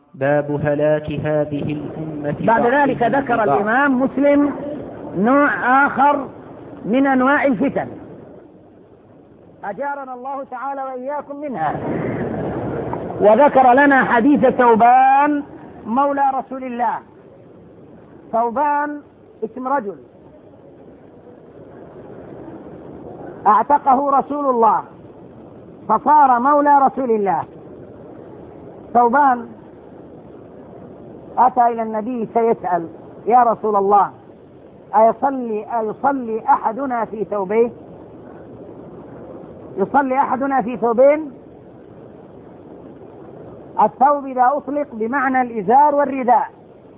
باب هلاك هذه الأمة. بعد ذلك ذكر الإمام مسلم نوع آخر من أنواع الفتن أجارنا الله تعالى وإياكم منها، وذكر لنا حديث ثوبان مولى رسول الله. ثوبان اسم رجل اعتقه رسول الله فصار مولى رسول الله. ثوبان أتى إلى النبي سيسأل: يا رسول الله، أيصلي أحدنا في ثوبين؟ يصلي أحدنا في ثوبين؟ الثوب إذا أطلق بمعنى الإزار والرداء،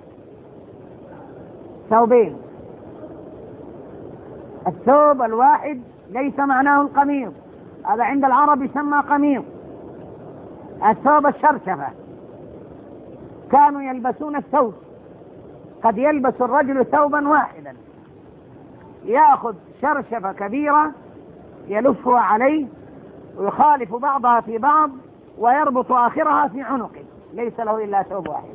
ثوبين. الثوب الواحد ليس معناه القميص، هذا عند العرب يسمى قميص. الثوب الشرشفة، كانوا يلبسون الثوب، قد يلبس الرجل ثوبا واحدا، يأخذ شرشفة كبيرة يلفها عليه ويخالف بعضها في بعض ويربط آخرها في عنقه، ليس له إلا ثوب واحد.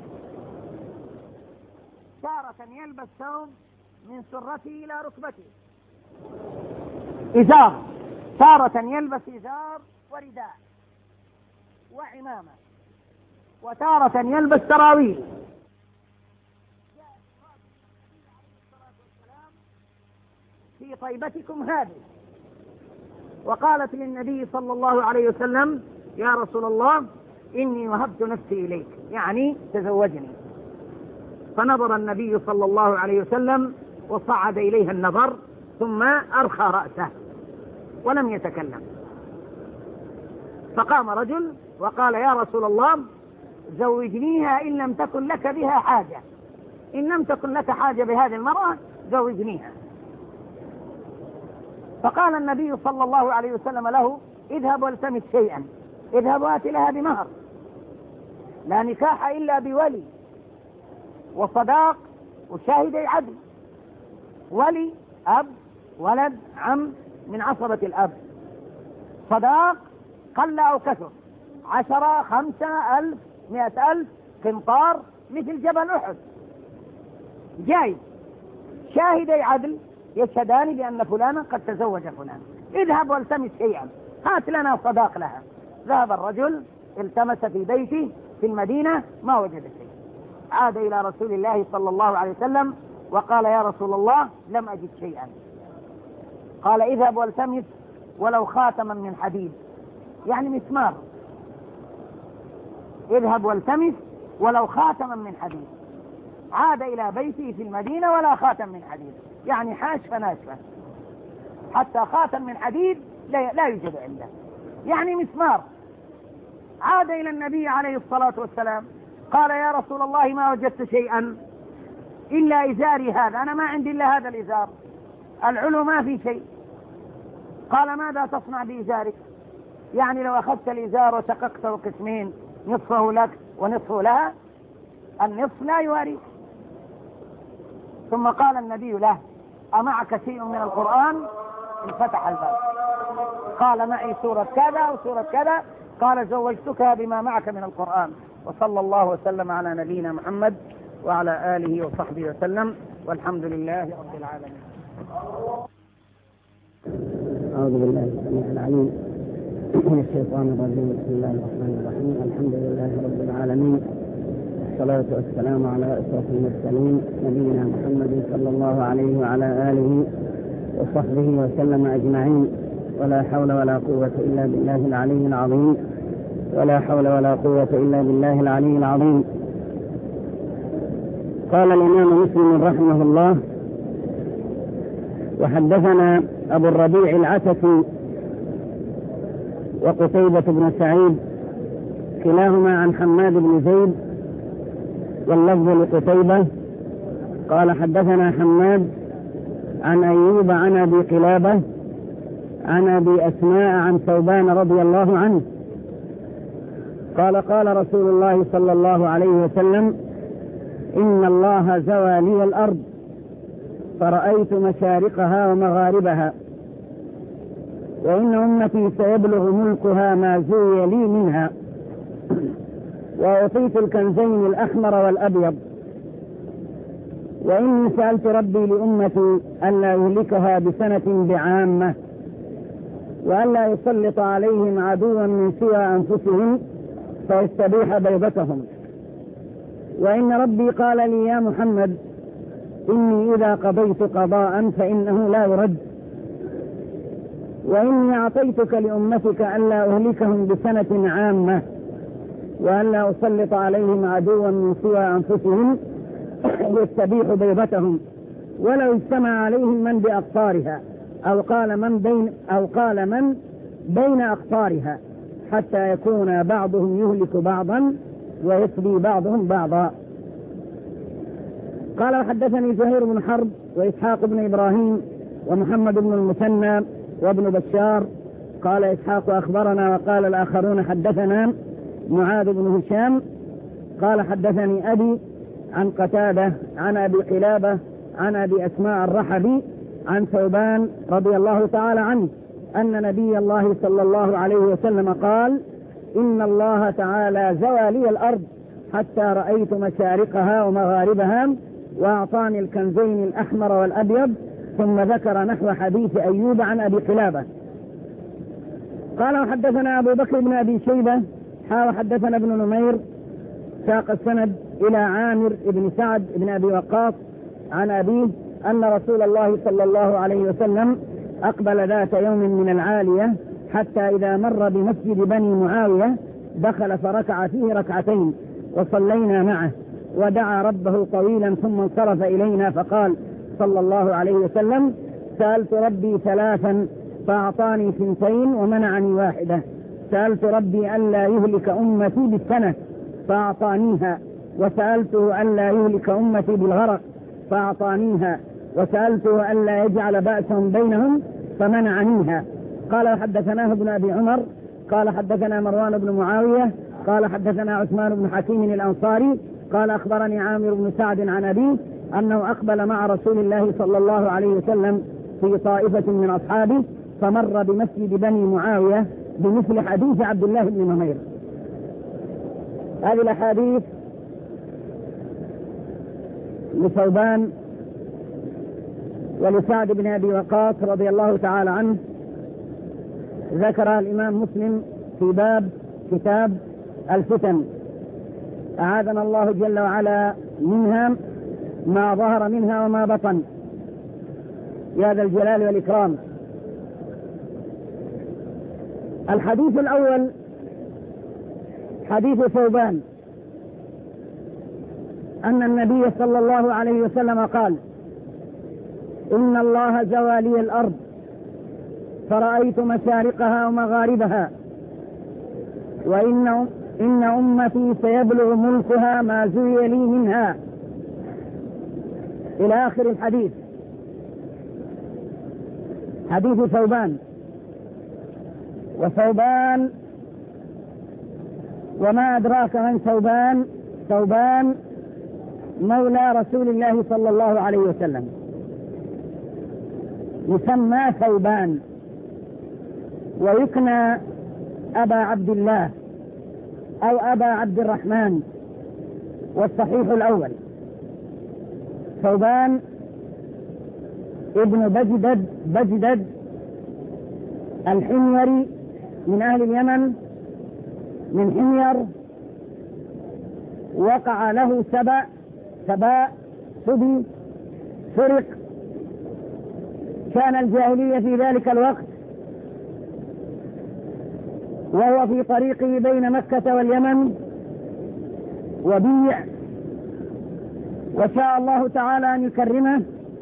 تارة يلبس ثوب من سرته إلى ركبته، إزار، تارة يلبس إزار ورداء وعمامة، وتارة يلبس سراويل. في طيبتكم هذه، وقالت للنبي صلى الله عليه وسلم: يا رسول الله، إني وهبت نفسي إليك، يعني تزوجني. فنظر النبي صلى الله عليه وسلم وصعد إليها النظر، ثم أرخى رأسه ولم يتكلم. فقام رجل وقال: يا رسول الله، زوجنيها إن لم تكن لك بها حاجة، إن لم تكن لك حاجة بهذه المرأة زوجنيها. فقال النبي صلى الله عليه وسلم له: اذهب والتمس شيئا، اذهب وآت لها بمهر، لا نكاح إلا بولي وصداق وشاهدي عدل. ولي أب، ولد، عم من عصبة الأب. صداق قل أو كثر، 10، 5، 1000، 100,000 قنطار مثل جبل أحد جاي. شاهدي عدل يشهدان بأن فلانا قد تزوج فلان. اذهب والتمس شيئا، هات لنا صداق لها. ذهب الرجل التمس في بيته في المدينة ما وجد شيء. عاد إلى رسول الله صلى الله عليه وسلم وقال: يا رسول الله، لم أجد شيئا. قال: اذهب والتمس ولو خاتما من حديد، يعني مسمار. اذهب والتمس ولو خاتما من حديد. عاد إلى بيته في المدينة ولا خاتم من حديد، يعني حاشفة ناشفة، حتى خاتم من حديد لا يوجد عنده، يعني مسمار. عاد إلى النبي عليه الصلاة والسلام قال: يا رسول الله، ما وجدت شيئا إلا إزاري هذا، أنا ما عندي إلا هذا الإزار، العلو ما في شيء. قال: ماذا تصنع بإزارك؟ يعني لو أخذت الإزار وشققته قسمين، نصفه لك ونصفه لها، النصف لا يواري. ثم قال النبي له: أمعك شيء من القرآن؟ انفتح الباب. قال: معي سورة كذا وسورة كذا. قال: زوجتك بما معك من القرآن. وصلى الله وسلم على نبينا محمد وعلى آله وصحبه وسلم، والحمد لله رب العالمين. أعوذ بالله السميع العليم من الشيطان الرجيم. بسم الله الرحمن الرحيم. الحمد لله رب العالمين، والصلاة والسلام على أشرف المرسلين نبينا محمد صلى الله عليه وعلى آله وصحبه وسلم أجمعين. ولا حول ولا قوة إلا بالله العلي العظيم، ولا حول ولا قوة إلا بالله العلي العظيم. قال الإمام مسلم رحمه الله: وحدثنا أبو الربيع العتكي وقتيبة بن سعيد كلاهما عن حماد بن زيد، واللفظ لقتيبة. قال: حدثنا حماد عن أيوب عن أبي قلابة عن أبي أسماء عن ثوبان رضي الله عنه قال: قال رسول الله صلى الله عليه وسلم: إن الله زوى لي الأرض فرأيت مشارقها ومغاربها، وإن أمتي سيبلغ ملكها ما زوي لي منها، وأعطيت الكنزين الأحمر والأبيض، وإني سألت ربي لأمتي ألا يهلكها بسنة بعامة، وألا يسلط عليهم عدوا من سوى أنفسهم فيستبيح بيضتهم. وإن ربي قال لي يا محمد إني إذا قضيت قضاء فإنه لا يرد، وإني أعطيتك لأمتك ألا أهلكهم بسنة عامة، وألا أسلط عليهم عدوا من سوى أنفسهم يستبيح بيضتهم، ولو اجتمع عليهم من بأقطارها أو قال من بين أقطارها حتى يكون بعضهم يهلك بعضا ويسبي بعضهم بعضا. قال وحدثني زهير بن حرب وإسحاق بن إبراهيم ومحمد بن المثنى وابن بشار. قال إسحاق أخبرنا، وقال الآخرون حدثنا معاذ بن هشام قال حدثني أبي عن قتادة عن أبي قلابة عن أبي أسماء الرحبي عن ثوبان رضي الله تعالى عنه أن نبي الله صلى الله عليه وسلم قال: إن الله تعالى زوى لي الأرض حتى رأيت مشارقها ومغاربها، وأعطاني الكنزين الأحمر والأبيض، ثم ذكر نحو حديث أيوب عن أبي قلابة. قال وحدثنا أبو بكر بن أبي شيبة وحدثنا ابن نمير ساق السند إلى عامر بن سعد بن أبي وقاص عن أبيه أن رسول الله صلى الله عليه وسلم أقبل ذات يوم من العالية حتى إذا مر بمسجد بني معاوية دخل فركع فيه ركعتين وصلينا معه، ودعا ربه طويلا ثم انصرف إلينا فقال صلى الله عليه وسلم: سألت ربي ثلاثا فأعطاني 2 ومنعني 1. سألت ربي ألا يهلك أمتي بالسنة فأعطانيها، وسألته ألا يهلك أمتي بالغرق فأعطانيها، وسألته ألا يجعل بأسهم بينهم فمنعنيها. قال وحدثناه ابن أبي عمر قال حدثنا مروان بن معاوية قال حدثنا عثمان بن حكيم الأنصاري قال أخبرني عامر بن سعد عن أبيه أنه أقبل مع رسول الله صلى الله عليه وسلم في طائفة من أصحابه فمر بمسجد بني معاوية بمثل حديث عبد الله بن نمير. هذه الأحاديث لثوبان ولسعد بن أبي وقاص رضي الله تعالى عنه ذكر الإمام مسلم في باب كتاب الفتن، أعاذنا الله جل وعلا منها ما ظهر منها وما بطن يا ذا الجلال والإكرام. الحديث الأول حديث ثوبان أن النبي صلى الله عليه وسلم قال: إن الله زوى لي الأرض فرأيت مشارقها ومغاربها، وإن أمتي سيبلغ ملكها ما زوي لي منها، إلى آخر الحديث. حديث ثوبان. وثوبان وما أدراك من ثوبان؟ ثوبان مولى رسول الله صلى الله عليه وسلم، يسمى ثوبان ويكنى أبا عبد الله أو أبا عبد الرحمن، والصحيح الأول. ثوبان ابن بجدد الحميري من أهل اليمن، من حمير، وقع له سباء سبي فرق. كان الجاهلية في ذلك الوقت وهو في طريقه بين مكة واليمن وبيع، وشاء الله تعالى أن يكرمه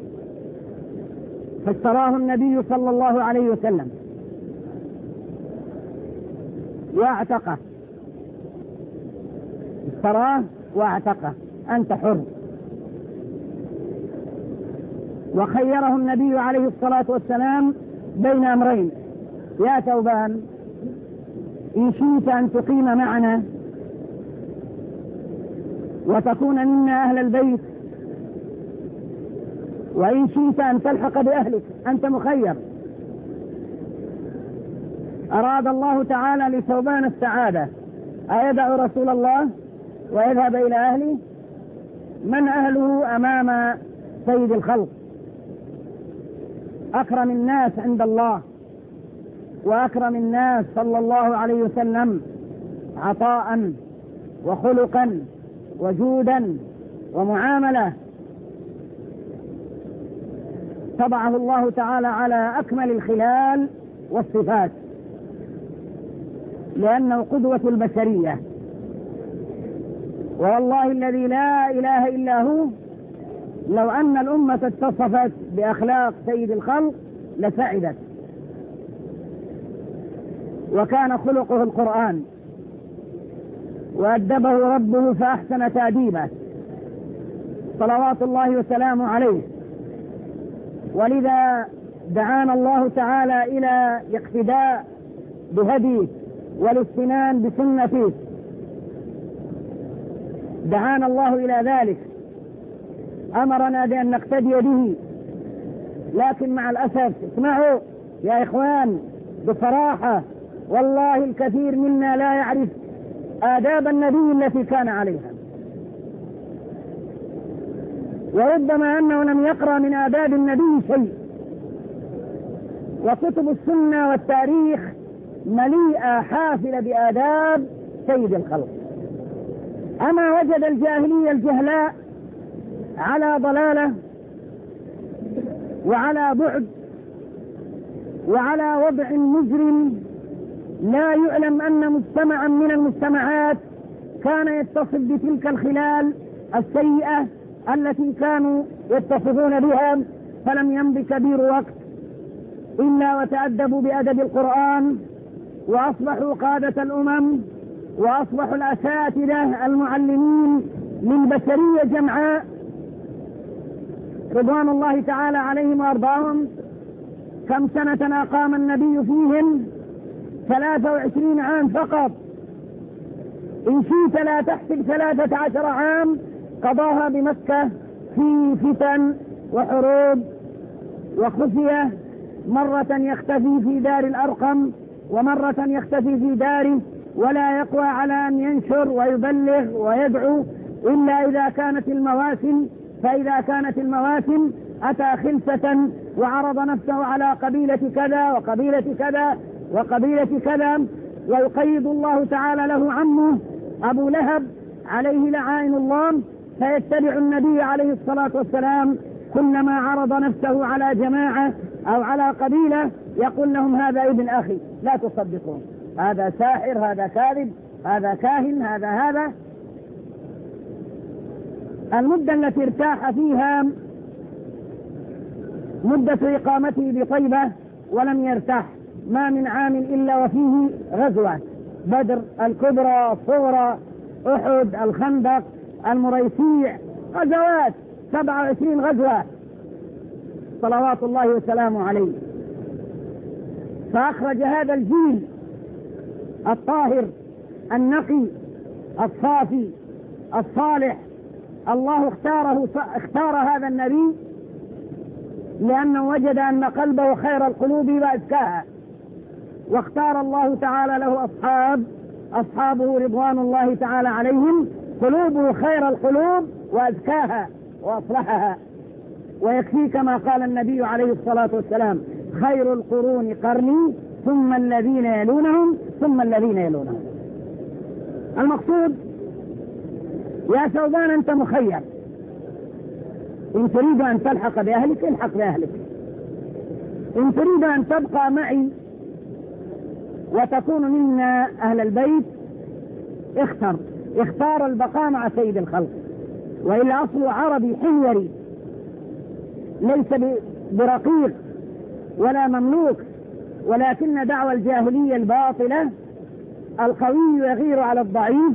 فاشتراه النبي صلى الله عليه وسلم واعتقه، اشتراه واعتقه، أنت حر. وخيره النبي عليه الصلاة والسلام بين أمرين: يا ثوبان، إن شئت أن تقيم معنا وتكون منا أهل البيت، وإن شئت أن تلحق بأهلك، أنت مخير. أراد الله تعالى لثوبان السعادة، أيدع رسول الله ويذهب إلى أهله. من أهله أمام سيد الخلق؟ أكرم الناس عند الله وأكرم الناس صلى الله عليه وسلم عطاء وخلقا وجودا ومعاملة، طبعه الله تعالى على أكمل الخلال والصفات، لأنه قدوة البشرية. والله الذي لا إله إلا هو، لو أن الأمة اتصفت بأخلاق سيد الخلق لسعدت. وكان خلقه القرآن، وأدبه ربه فأحسن تأديبه صلوات الله وسلامه عليه. ولذا دعانا الله تعالى إلى الاقتداء بهديه والاستنان بسنته، دعانا الله إلى ذلك، أمرنا بأن نقتدي به. لكن مع الأسف، اسمعوا يا إخوان بصراحة، والله الكثير منا لا يعرف آداب النبي التي كان عليها، وربما أنه لم يقرأ من آداب النبي شيء. وكتب السنة والتاريخ مليئة حافلة بآداب سيد الخلق. أما وجد الجاهلية الجهلاء على ضلالة وعلى بعد وعلى وضع مجرم، لا يعلم أن مجتمعا من المجتمعات كان يتصف بتلك الخلال السيئة التي كانوا يتصفون بها، فلم يمض كبير وقت إلا وتأدبوا بأدب القرآن، وأصبحوا قادة الأمم، وأصبحوا الأساتذة المعلمين للبشرية جمعاء رضوان الله تعالى عليهم وأرضاهم. كم سنة أقام النبي فيهم؟ 23 عام فقط. إن شئت لا تحسب 13 عام قضاها بمكة في فتن وحروب وخفية، مرة يختفي في دار الأرقم ومرة يختفي في داره، ولا يقوى على أن ينشر ويبلغ ويدعو إلا إذا كانت المواسم. فإذا كانت المواسم أتى خلفة وعرض نفسه على قبيلة كذا وقبيلة كذا وقبيلة كذا، ويقيد الله تعالى له عمه أبو لهب عليه لعائن الله، فيتبع النبي عليه الصلاة والسلام كلما عرض نفسه على جماعة أو على قبيلة يقول لهم هذا ابن أخي، لا تصدقون، هذا ساحر، هذا كاذب، هذا كاهن، هذا. المدة التي ارتاح فيها مدة إقامته بطيبة، ولم يرتاح، ما من عام إلا وفيه غزوة: بدر، الكبرى، الصغرى، أحد، الخندق، المريسيع، غزوات 27 غزوة صلوات الله وسلامه عليه. فأخرج هذا الجيل الطاهر النقي الصافي الصالح. الله اختار هذا النبي لأنه وجد أن قلبه خير القلوب وأزكاها، واختار الله تعالى له أصحابه رضوان الله تعالى عليهم قلوبه خير القلوب وأزكاها وأصلحها. ويكفي كما قال النبي عليه الصلاة والسلام: خير القرون قرني ثم الذين يلونهم ثم الذين يلونهم. المقصود يا ثوبان أنت مخير، إن تريد أن تلحق بأهلك الحق بأهلك، إن تريد أن تبقى معي وتكون منا أهل البيت اختار البقاء مع سيد الخلق. وإلا أصله عربي حميري، ليس برقيق ولا مملوك، ولكن دعوى الجاهلية الباطلة: القوي يغير على الضعيف،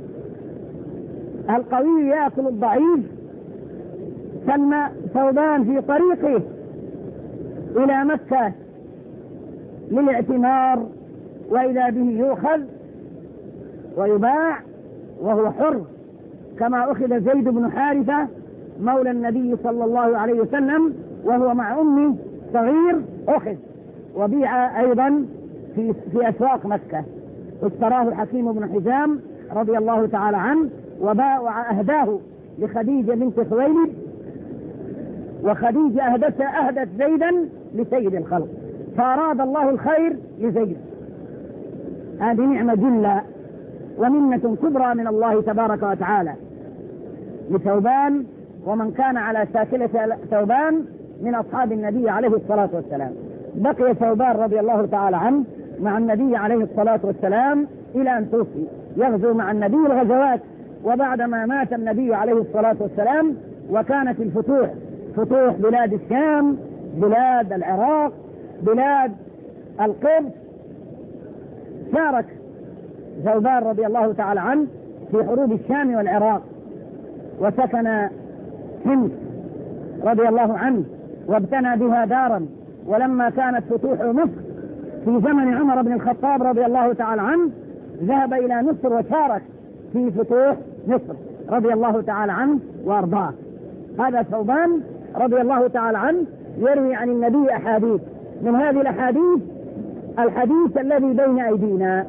القوي يأكل الضعيف. سلم ثوبان في طريقه إلى مكة للاعتمار، وإذا به يؤخذ ويباع وهو حر، كما أخذ زيد بن حارثة مولى النبي صلى الله عليه وسلم وهو مع أمه صغير، أخذ وبيع أيضا في أسواق مكة. اشتراه الحكيم بن حزام رضي الله تعالى عنه وأهداه لخديجة بنت خويلد، وخديجة أهدت زيدا لسيد الخلق، فأراد الله الخير لزيد. هذه نعمة جلة ومنة كبرى من الله تبارك وتعالى لثوبان ومن كان على شاكلة ثوبان من أصحاب النبي عليه الصلاة والسلام. بقي ثوبان رضي الله تعالى عنه مع النبي عليه الصلاة والسلام إلى أن توفي، يغزو مع النبي الغزوات. وبعدما مات النبي عليه الصلاة والسلام وكانت الفتوح، فتوح بلاد الشام، بلاد العراق، بلاد القدس، شارك ثوبان رضي الله تعالى عنه في حروب الشام والعراق، وسكن حمص رضي الله عنه وابتنى بها دارا. ولما كانت فتوح مصر في زمن عمر بن الخطاب رضي الله تعالى عنه ذهب إلى مصر وشارك في فتوح مصر رضي الله تعالى عنه وأرضاه. هذا ثوبان رضي الله تعالى عنه يروي عن النبي أحاديث، من هذه الأحاديث الحديث الذي بين أيدينا.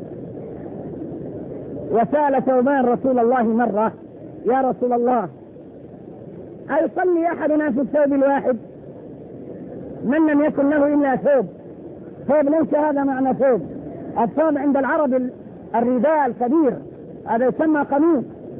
وسأل ثوبان رسول الله مرة: يا رسول الله، أيصلي أحدنا في الثوب الواحد؟ من لم يكن له إلا ثوب. ثوب ليس هذا معنى ثوب، الثوب عند العرب الرداء الكبير، هذا يسمى قميص،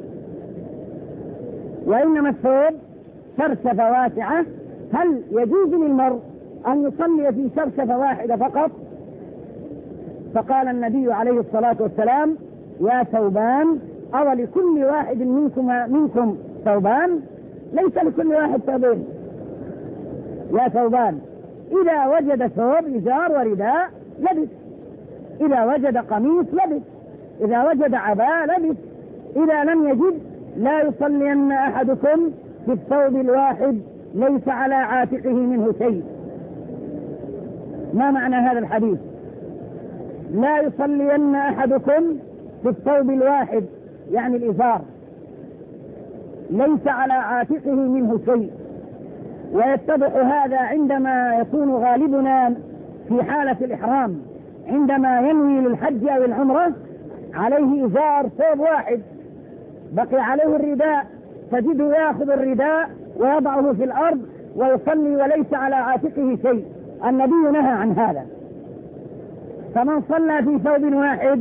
وإنما الثوب شرشفة واسعة. هل يجوز للمرء أن يصلي في شرشفة واحدة فقط؟ فقال النبي عليه الصلاة والسلام: يا ثوبان، أو لكل واحد منكم ثوبان؟ ليس لكل واحد ثوبين. يا ثوبان، إذا وجد ثوب إزار ورداء لبس، إذا وجد قميص لبس، إذا وجد عباء لبس، إذا لم يجد لا يصلين أحدكم في الثوب الواحد ليس على عاتقه منه شيء. ما معنى هذا الحديث؟ لا يصلين أحدكم في الثوب الواحد يعني الإزار ليس على عاتقه منه شيء. ويتضح هذا عندما يكون غالبنا في حالة الإحرام، عندما ينوي للحج أو العمرة عليه إزار ثوب واحد، بقي عليه الرداء، تجده يأخذ الرداء ويضعه في الأرض ويصلي وليس على عاتقه شيء. النبي نهى عن هذا. فمن صلى في ثوب واحد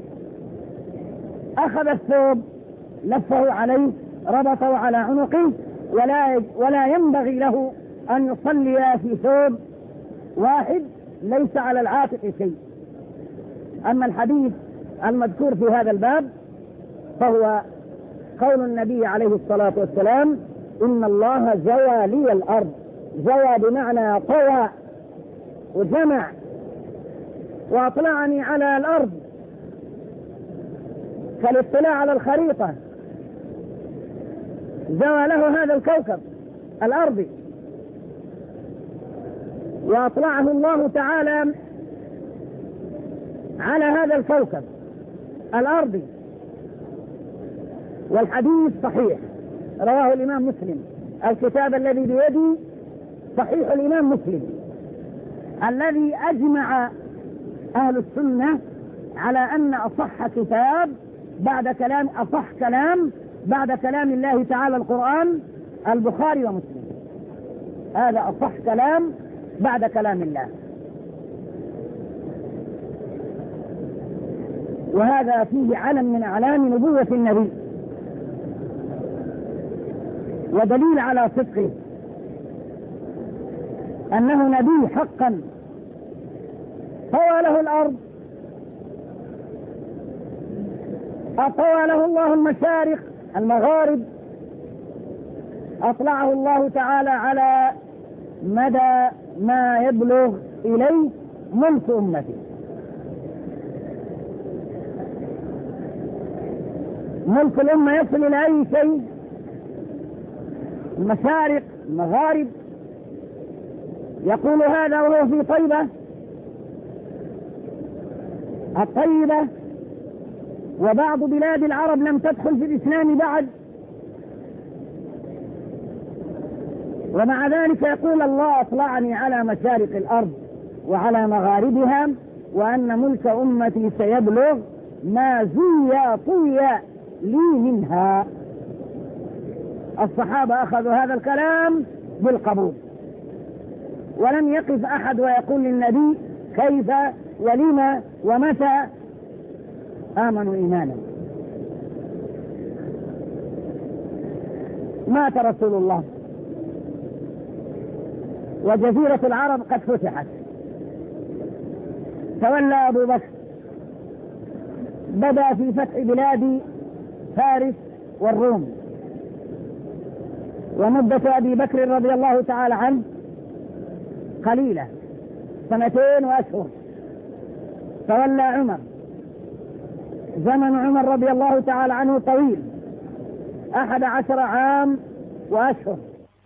أخذ الثوب لفه عليه، ربطه على عنقه، ولا ينبغي له أن يصلي في ثوب واحد ليس على العاتق شيء. أما الحديث المذكور في هذا الباب فهو قول النبي عليه الصلاة والسلام: إن الله زوى لي الأرض. زوى بمعنى طوى وجمع وأطلعني على الأرض كالاطلاع على الخريطة. زوى له هذا الكوكب الأرضي وأطلعه الله تعالى على هذا الكوكب الأرضي. والحديث صحيح، رواه الإمام مسلم. الكتاب الذي بيدي صحيح الإمام مسلم، الذي أجمع أهل السنة على أن أصح كتاب بعد كلام أصح كلام بعد كلام الله تعالى القرآن البخاري ومسلم. هذا أصح كلام بعد كلام الله. وهذا فيه علم من أعلام نبوة النبي ودليل على صدقه، أنه نبي حقا. طوى له الأرض، أطوى له الله المشارق المغارب، أطلعه الله تعالى على مدى ما يبلغ إليه ملك أمته. ملك الأمة يصل إلى أي شيء؟ المشارق المغارب. يقول هذا وهو في طيبة الطيبة، وبعض بلاد العرب لم تدخل في الإسلام بعد، ومع ذلك يقول الله أطلعني على مشارق الأرض وعلى مغاربها، وأن ملك أمتي سيبلغ ما زي طوي لي منها. الصحابة أخذوا هذا الكلام بالقبول، ولم يقف أحد ويقول للنبي كيف ولما ومتى. آمنوا إيمانا. مات رسول الله وجزيرة العرب قد فتحت، تولى أبو بكر، بدأ في فتح بلاد فارس والروم، ومدة أبي بكر رضي الله تعالى عنه قليلة، 2 وأشهر. تولى عمر، زمن عمر رضي الله تعالى عنه طويل، 11 عام وأشهر.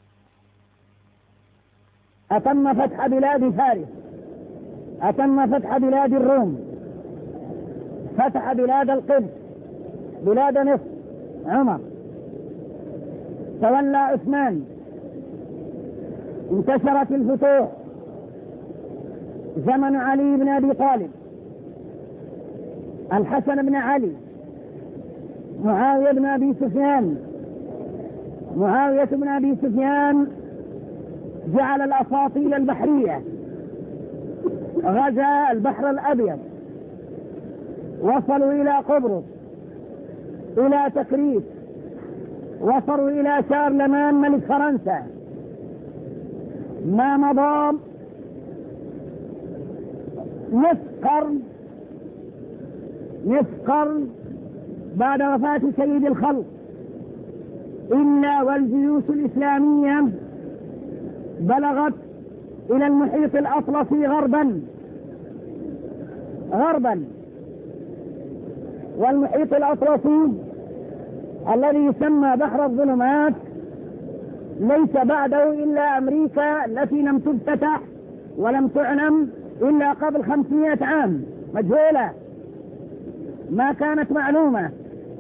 أتم فتح بلاد فارس، أتم فتح بلاد الروم، فتح بلاد القدس، بلاد مصر عمر. تولى عثمان، انتشرت الفتوح، زمن علي بن أبي طالب، الحسن بن علي، معاوية بن أبي سفيان. معاوية بن أبي سفيان جعل الأساطيل البحرية، غزا البحر الأبيض، وصلوا إلى قبرص، إلى تكريت، وصلوا إلى شارلمان ملك فرنسا. ما مضى نصف قرن بعد وفاة سيد الخلق إلا والجيوش الإسلامية بلغت إلى المحيط الأطلسي غربا، والمحيط الأطلسي الذي يسمى بحر الظلمات ليس بعده إلا أمريكا التي لم تفتتح ولم تعلم إلا قبل 500 عام، مجهولة، ما كانت معلومة.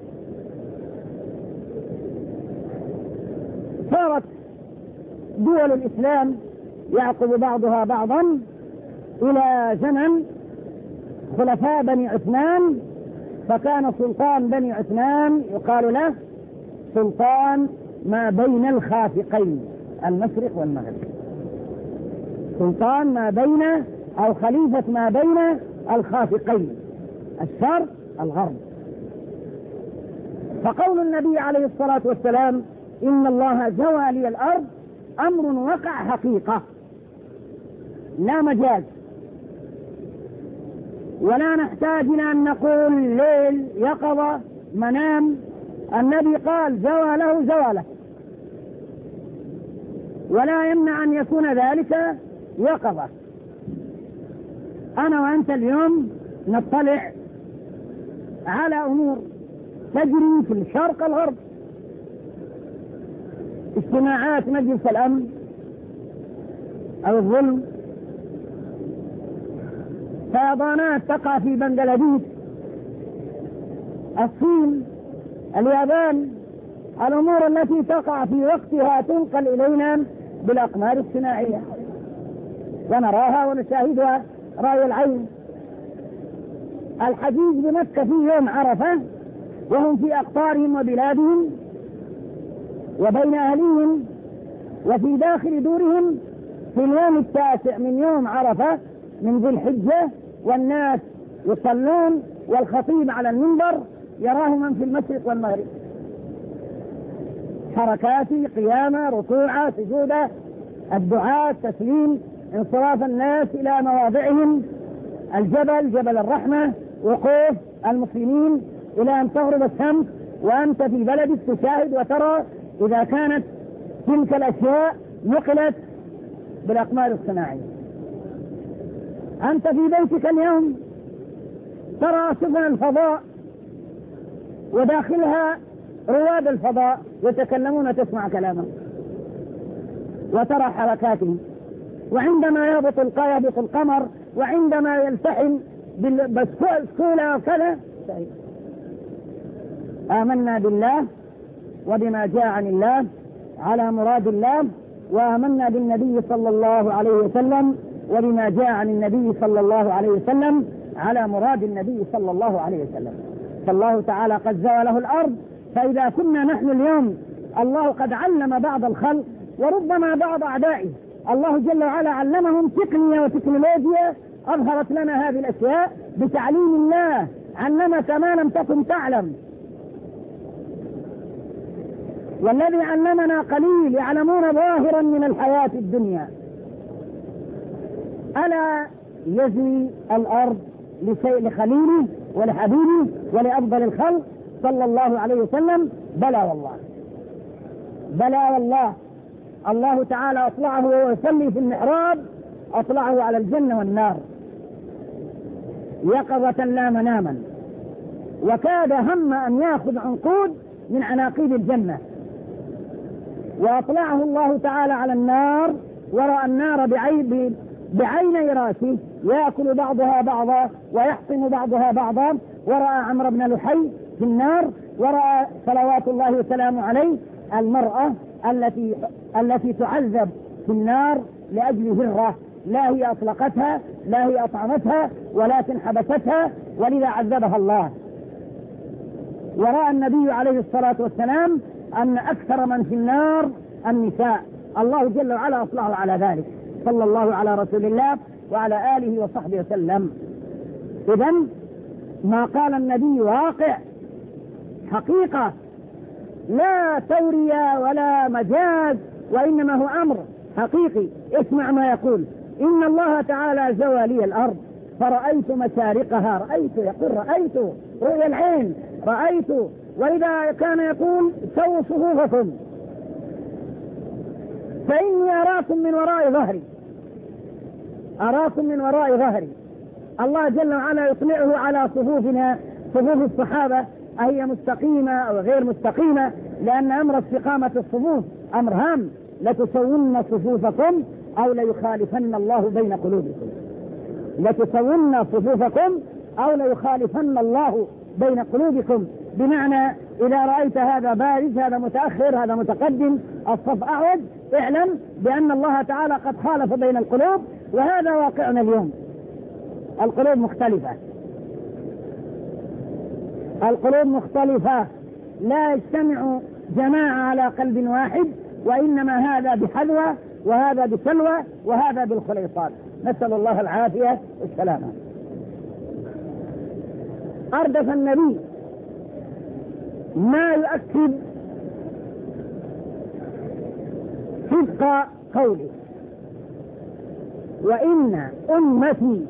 صارت دول الإسلام يعقب بعضها بعضا إلى زمن خلفاء بني عثمان، فكان سلطان بني عثمان يقال له سلطان ما بين الخافقين، المشرق والمغرب، سلطان ما بين أو خليفة ما بين الخافقين، الشرق الغرب. فقول النبي عليه الصلاة والسلام إن الله زوى لي الأرض أمر وقع حقيقة، لا مجاز، ولا نحتاج إلى أن نقول ليل يقظة منام. النبي قال زوى له، ولا يمنع أن يكون ذلك يقظة. أنا وأنت اليوم نطلع على أمور تجري في الشرق الغرب، اجتماعات مجلس الأمن أو الظلم، فيضانات تقع في بنغلاديش، الصين، اليابان، الأمور التي تقع في وقتها تنقل إلينا بالأقمار الصناعية ونراها ونشاهدها رأي العين. الحجيج بمكة في يوم عرفة وهم في أقطارهم وبلادهم وبين أهلهم وفي داخل دورهم في اليوم 9 من يوم عرفة من ذي الحجة، والناس يصلون والخطيب على المنبر يراه من في المشرق والمغرب، حركات قيامة ركوع سجود الدعاء تسليم انصراف الناس إلى مواضعهم، الجبل جبل الرحمة، وقوف المسلمين إلى أن تغرب الشمس، وأنت في بلدك تشاهد وترى إذا كانت تلك الأشياء نقلت بالأقمار الصناعية. أنت في بيتك اليوم ترى سفن الفضاء وداخلها رواد الفضاء يتكلمون تسمع كلامهم وترى حركاتهم، وعندما يهبط القمر، وعندما يلتحم بالسولة وكذا. آمنا بالله وبما جاء عن الله على مراد الله، وآمنا بالنبي صلى الله عليه وسلم وبما جاء عن النبي صلى الله عليه وسلم على مراد النبي صلى الله عليه وسلم. فالله تعالى قد زوى له الأرض. فإذا كنا نحن اليوم الله قد علم بعض الخلق وربما بعض أعدائه، الله جل وعلا علمهم تقنية وتكنولوجيا أظهرت لنا هذه الأشياء بتعليم الله، علمك ما لم تكن تعلم. والذي علمنا قليل يعلمون ظاهرا من الحياة الدنيا. ألا يزوي الأرض لخليله ولحبيبه ولأفضل الخلق صلى الله عليه وسلم؟ بلى والله، بلى والله. الله تعالى أطلعه وهو يصلي في المحراب، أطلعه على الجنة والنار يقظة لا مناما، وكاد هم أن يأخذ عنقود من عناقيد الجنة. وأطلعه الله تعالى على النار، ورأى النار بعيني راسه يأكل بعضها بعضا ويحطم بعضها بعضا. ورأى عمرو بن لحي في النار، ورأى صلوات الله وسلامه عليه المرأة التي تعذب في النار لأجل هرة، لا هي أطلقتها لا هي أطعمتها ولكن حبستها، ولذا عذبها الله. ورأى النبي عليه الصلاة والسلام أن أكثر من في النار النساء، الله جل وعلا أطلعه على ذلك صلى الله على رسول الله وعلى آله وصحبه وسلم. إذن ما قال النبي واقع حقيقة، لا تورية ولا مجاز، وإنما هو أمر حقيقي. اسمع ما يقول: إن الله تعالى زوى لي الأرض فرأيت مشارقها، رأيت يقول رأيت رؤيا العين، رأيت. وإذا كان يقول سووا صفوفكم فإني أراكم من وراء ظهري، أراكم من وراء ظهري. الله جل وعلا يطلعه على صفوفنا، صفوف الصحابة أهي مستقيمة أو غير مستقيمة، لأن أمر استقامة الصفوف أمر هام. لتسون صفوفكم أو ليخالفن الله بين قلوبكم، لتسون صفوفكم أو ليخالفن الله بين قلوبكم. بمعنى إذا رأيت هذا بارز، هذا متأخر، هذا متقدم، الصف أعوج، اعلم بأن الله تعالى قد خالف بين القلوب. وهذا واقعنا اليوم، القلوب مختلفة، القلوب مختلفة، لا يجتمع جماعة على قلب واحد، وإنما هذا بحذوة وهذا بسلوى وهذا بالخليصات. نسأل الله العافية والسلامة. أردف النبي ما يؤكد صدق قوله: وإن أمتي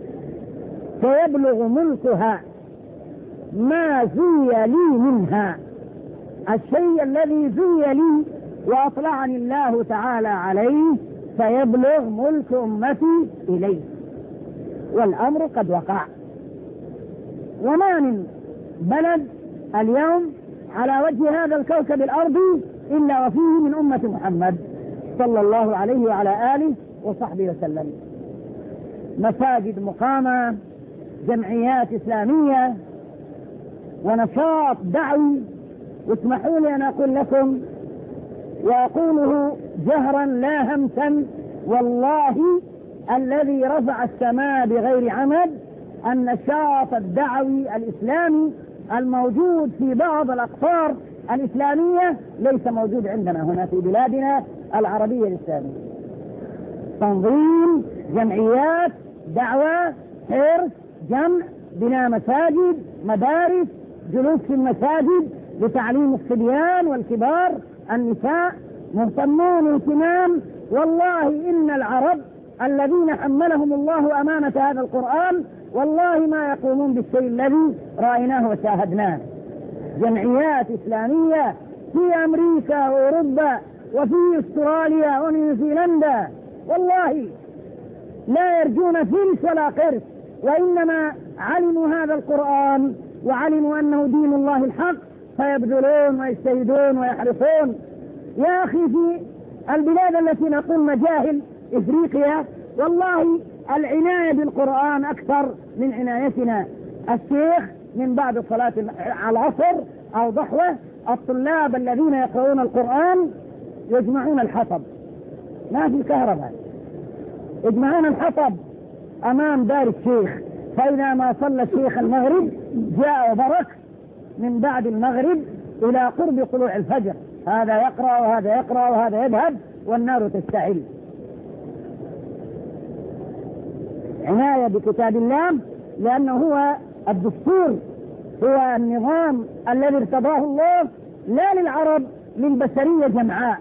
سيبلغ ملكها ما زي لي منها. الشيء الذي زي لي وأطلعني الله تعالى عليه سيبلغ ملك أمتي إليه، والأمر قد وقع. وما من بلد اليوم على وجه هذا الكوكب الأرضي إلا وفيه من أمة محمد صلى الله عليه وعلى آله وصحبه وسلم مساجد مقامة، جمعيات إسلامية، ونشاط دعوي. واسمحوا لي أن أقول لكم وأقوله جهرا لا همسا، والله الذي رفع السماء بغير عمد، النشاط الدعوي الإسلامي الموجود في بعض الأقطار الإسلامية ليس موجود عندنا هنا في بلادنا العربية الإسلامية. تنظيم جمعيات، دعوة، حرص، جمع، بناء مساجد، مدارس، جلوس في المساجد لتعليم الصبيان والكبار، النساء مهتمون اهتمام. والله إن العرب الذين حملهم الله أمانة هذا القرآن والله ما يقومون بالشيء الذي رأيناه وشاهدناه. جمعيات إسلامية في أمريكا وأوروبا وفي أستراليا ونيوزيلندا والله لا يرجون فلس ولا قرش، وإنما علموا هذا القرآن وعلموا أنه دين الله الحق، فيبذلون ويجتهدون ويحرصون. يا أخي في البلاد التي نقول مجاهل إفريقيا والله العناية بالقرآن أكثر من عنايتنا. الشيخ من بعد صلاة العصر أو ضحوة الطلاب الذين يقرؤون القرآن يجمعون الحطب، ما في كهرباء، يجمعون الحطب أمام دار الشيخ، فإذا ما صلى الشيخ المغرب جاء وبرك من بعد المغرب إلى قرب طلوع الفجر، هذا يقرأ وهذا يقرأ وهذا يذهب والنار تشتعل. عناية بكتاب الله، لأنه هو الدستور، هو النظام الذي ارتضاه الله لا للعرب، للبشرية جمعاء.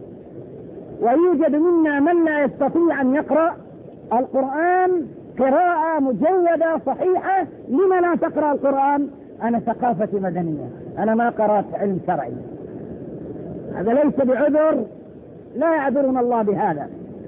ويوجد منا من لا يستطيع أن يقرأ القرآن قراءة مجودة صحيحة. لما لا تقرأ القرآن؟ أنا ثقافتي مدنية، أنا ما قرأت علم شرعي. هذا ليس بعذر، لا يعذرنا الله بهذا،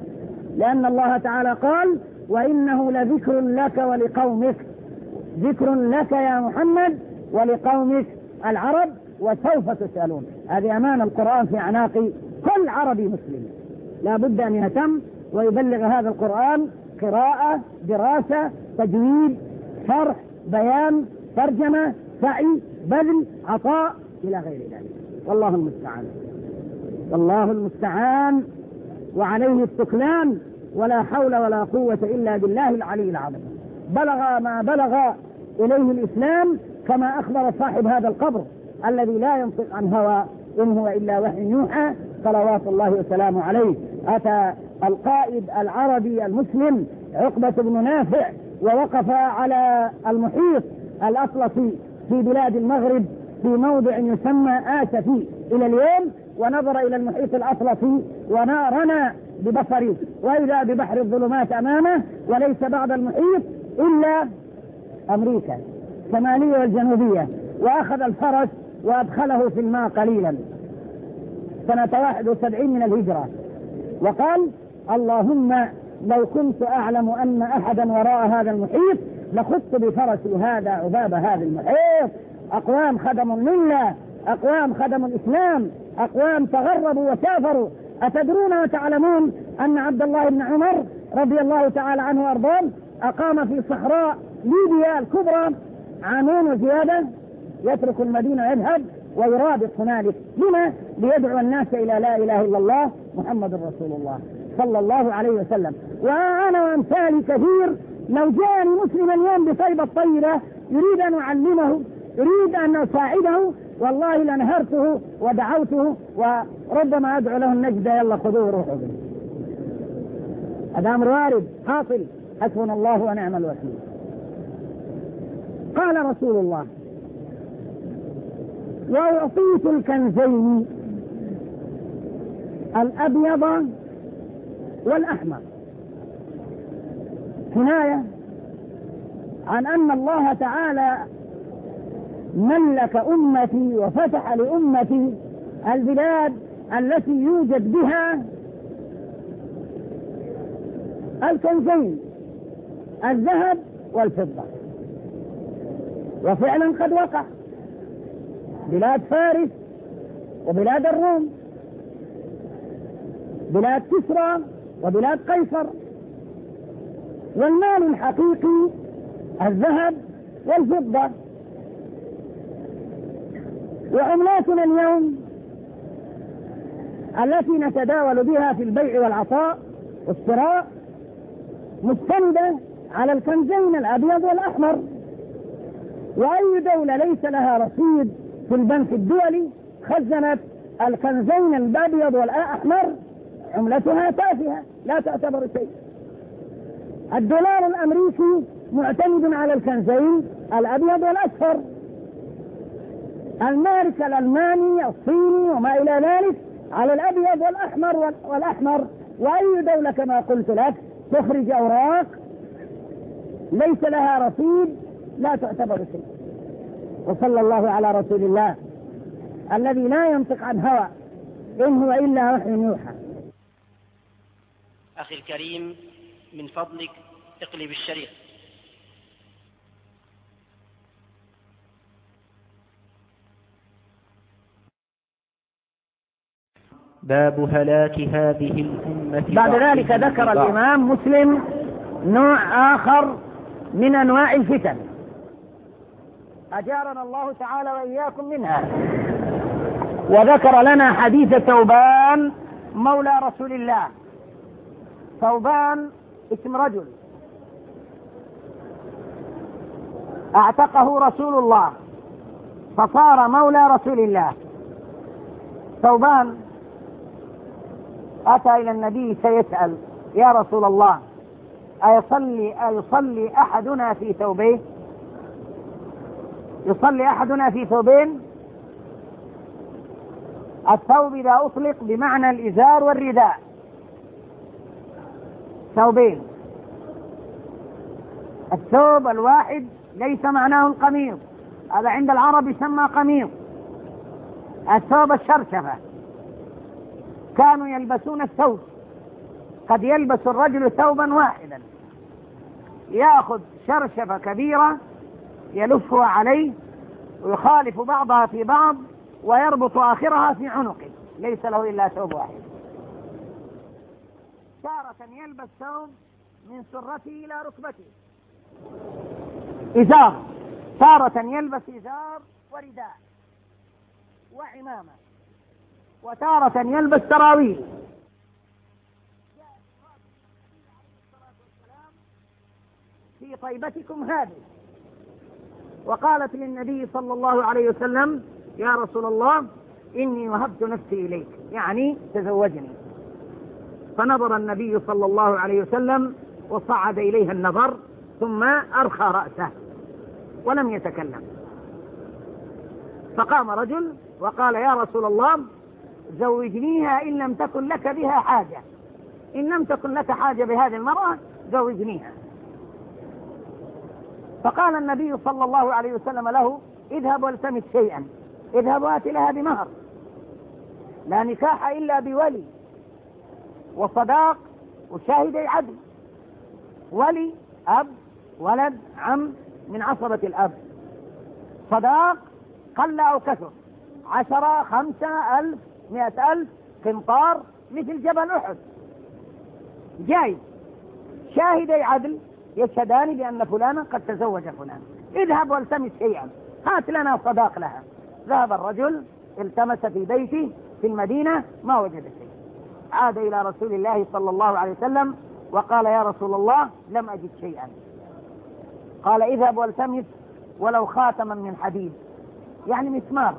لأن الله تعالى قال: وإنه لذكر لك ولقومك. ذكر لك يا محمد ولقومك العرب وسوف تسألون. هذه أمانة القرآن في أعناق كل عربي مسلم، لا بد أن يهتم ويبلغ هذا القرآن قراءة، دراسة، تجويد، شرح، بيان، ترجمة، سعي، بذل، عطاء، إلى غير ذلك. والله المستعان، والله المستعان، وعليه التكلان، ولا حول ولا قوة إلا بالله العلي العظيم. بلغ ما بلغ إليه الإسلام كما أخبر صاحب هذا القبر الذي لا ينطق عن هوى إن هو إلا وحي يوحى، صلوات الله وسلامه عليه. أتى القائد العربي المسلم عقبة بن نافع ووقف على المحيط الأطلسي في بلاد المغرب في موضع يسمى آسفي إلى اليوم، ونظر إلى المحيط الأطلسي ونارنا ببصري وإذا ببحر الظلمات أمامه، وليس بعد المحيط إلا أمريكا الشمالية والجنوبية. وأخذ الفرس وأدخله في الماء قليلا سنة 71 من الهجرة، وقال: اللهم لو كنت أعلم أن أحدا وراء هذا المحيط لخضت بفرسي هذا عذاب هذا المحيط. أقوام خدموا الملة، أقوام خدموا الإسلام، أقوام تغربوا وسافروا. أتدرون وتعلمون أن عبد الله بن عمر رضي الله تعالى عنه وأرضاه أقام في صحراء ليبيا الكبرى عامين وزيادة، يترك المدينة ويذهب ويرابط هنالك. لما؟ ليدعو الناس إلى لا إله إلا الله محمد رسول الله صلى الله عليه وسلم. وأنا وأمثالي كثير، لو جاءني مسلم اليوم بطيبة طيبة يريد أن أعلمه، يريد أن أساعده، والله لنهرته ودعوته، وربما أدعو له النجدة: يلا خذوه روحوا به. هذا أمر وارد حاصل، حسبنا الله ونعم الوكيل. قال رسول الله: وأعطيت الكنزين الأبيض والأحمر، كناية عن أن الله تعالى ملك أمتي وفتح لأمتي البلاد التي يوجد بها الكنزين الذهب والفضة. وفعلا قد وقع بلاد فارس وبلاد الروم، بلاد كسرى وبلاد قيصر. والمال الحقيقي الذهب والفضة. وعملاتنا اليوم التي نتداول بها في البيع والعطاء والشراء مستندة على الكنزين الأبيض والأحمر. وأي دولة ليس لها رصيد في البنك الدولي خزنت الكنزين الأبيض والأحمر عملتها تافهة لا تعتبر شيء. الدولار الأمريكي معتمد على الكنزين الأبيض والأصفر، المارك الألماني الصيني وما إلى ذلك على الأبيض والأحمر. وأي دولة كما قلت لك تخرج أوراق ليس لها رصيد لا تعتبر شيء. وصلى الله على رسول الله الذي لا ينطق عن هوى إن هو إلا وحي يوحى. أخي الكريم، من فضلك اقلب الشريط. باب هلاك هذه الأمة. بعد ذلك ذكر الإمام مسلم نوع آخر من أنواع الفتن أجارنا الله تعالى وإياكم منها، وذكر لنا حديث ثوبان مولى رسول الله. ثوبان اسم رجل اعتقه رسول الله فصار مولى رسول الله. ثوبان أتى إلى النبي سيسأل: يا رسول الله، أيصلي أحدنا في ثوبيه؟ يصلي أحدنا في ثوبين؟ الثوب إذا أطلق بمعنى الإزار والرداء، ثوبين. الثوب الواحد ليس معناه القميص، هذا عند العرب يسمى قميص. الثوب الشرشفة، كانوا يلبسون الثوب، قد يلبس الرجل ثوبا واحدا، يأخذ شرشفة كبيرة يلفها عليه ويخالف بعضها في بعض ويربط آخرها في عنقه، ليس له إلا ثوب واحد. تارة يلبس ثوب من سرته إلى ركبته، إزار، تارة يلبس إزار ورداء وعمامة، وتارة يلبس سراويل. في طيبتكم هذه، وقالت للنبي صلى الله عليه وسلم: يا رسول الله، إني وهبت نفسي إليك، يعني تزوجني. فنظر النبي صلى الله عليه وسلم وصعد إليها النظر، ثم أرخى رأسه ولم يتكلم. فقام رجل وقال: يا رسول الله، زوجنيها إن لم تكن لك بها حاجة، إن لم تكن لك حاجة بهذه المرأة زوجنيها. فقال النبي صلى الله عليه وسلم له: اذهب والتمس شيئا، اذهب وآت لها بمهر، لا نكاح إلا بولي وصداق وشاهدي عدل. ولي أب، ولد، عم من عصبة الأب. صداق قل أو كثر، 10، 5، 1000، 100,000 قنطار مثل جبل أحد جاي. شاهدي عدل يشهدان بأن فلانا قد تزوج فلان. اذهب والتمس شيئا، هات لنا صداق لها. ذهب الرجل التمس في بيته في المدينة ما وجد شيء. عاد إلى رسول الله صلى الله عليه وسلم وقال: يا رسول الله، لم أجد شيئا. قال: اذهب والتمس ولو خاتما من حديد، يعني مسمار.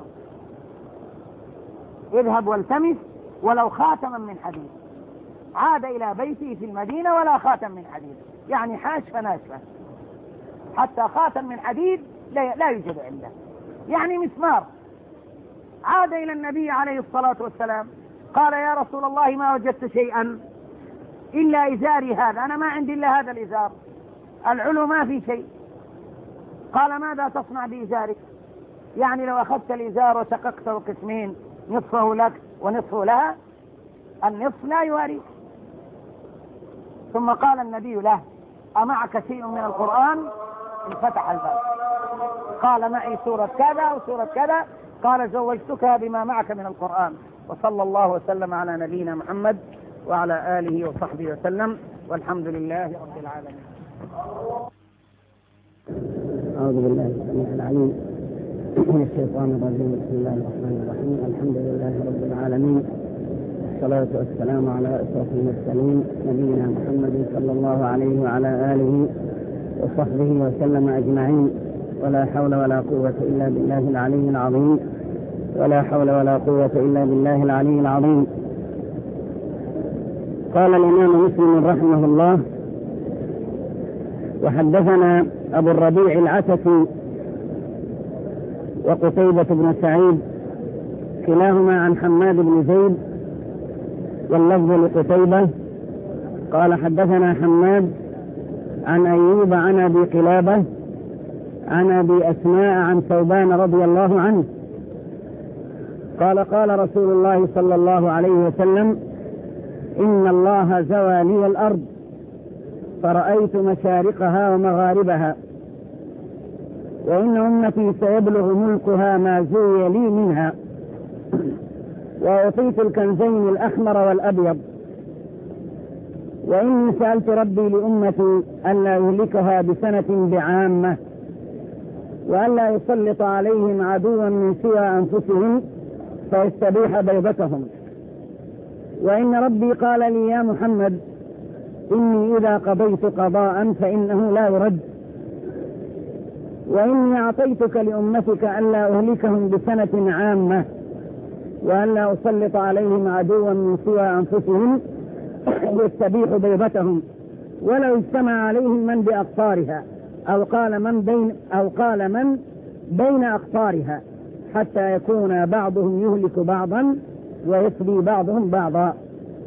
اذهب والتمس ولو خاتما من حديد. عاد إلى بيته في المدينة ولا خاتم من حديد، يعني حاشفة ناشفة، حتى خاتم من حديد لا يوجد عنده، يعني مسمار. عاد إلى النبي عليه الصلاة والسلام قال: يا رسول الله، ما وجدت شيئا إلا إزاري هذا، أنا ما عندي إلا هذا الإزار، العلو ما في شيء. قال: ماذا تصنع بإزارك؟ يعني لو أخذت الإزار وشققته قسمين، نصفه لك ونصفه لها، النصف لا يواري. ثم قال النبي له: أمعك شيء من القرآن؟ انفتح الباب. قال: معي سورة كذا وسورة كذا. قال: زوجتك بما معك من القرآن. وصلى الله وسلم على نبينا محمد وعلى آله وصحبه وسلم، والحمد لله رب العالمين. أعوذ بالله السميع العليم من الشيطان الرجيم. بسم الله الرحمن الرحيم. الحمد لله رب العالمين، والصلاة والسلام على أشرف المرسلين نبينا محمد صلى الله عليه وعلى آله وصحبه وسلم أجمعين. ولا حول ولا قوة إلا بالله العلي العظيم، ولا حول ولا قوة إلا بالله العلي العظيم. قال الإمام مسلم رحمه الله: وحدثنا أبو الربيع العتكي وقتيبة بن سعيد كلاهما عن حماد بن زيد، واللفظ لقتيبة. قال: حدثنا حماد عن أيوب عن أبي قلابة عن أبي أسماء عن ثوبان رضي الله عنه قال: قال رسول الله صلى الله عليه وسلم: إن الله زوى لي الأرض فرأيت مشارقها ومغاربها، وإن أمتي سيبلغ ملكها ما زوي لي منها، وأعطيت الكنزين الأحمر والأبيض، وإني سألت ربي لأمتي ألا يهلكها بسنة بعامة، وألا يسلط عليهم عدوا من سوى أنفسهم فيستبيح بيضتهم. وإن ربي قال لي: يا محمد، إني إذا قضيت قضاء فإنه لا يرد، وإني أعطيتك لأمتك ألا أهلكهم بسنة عامة وألا أسلط عليهم عدوا من سوى أنفسهم يستبيح بيضتهم ولو اجتمع عليهم من بأقطارها أو قال من بين أقطارها حتى يكون بعضهم يهلك بعضا ويسبي بعضهم بعضا.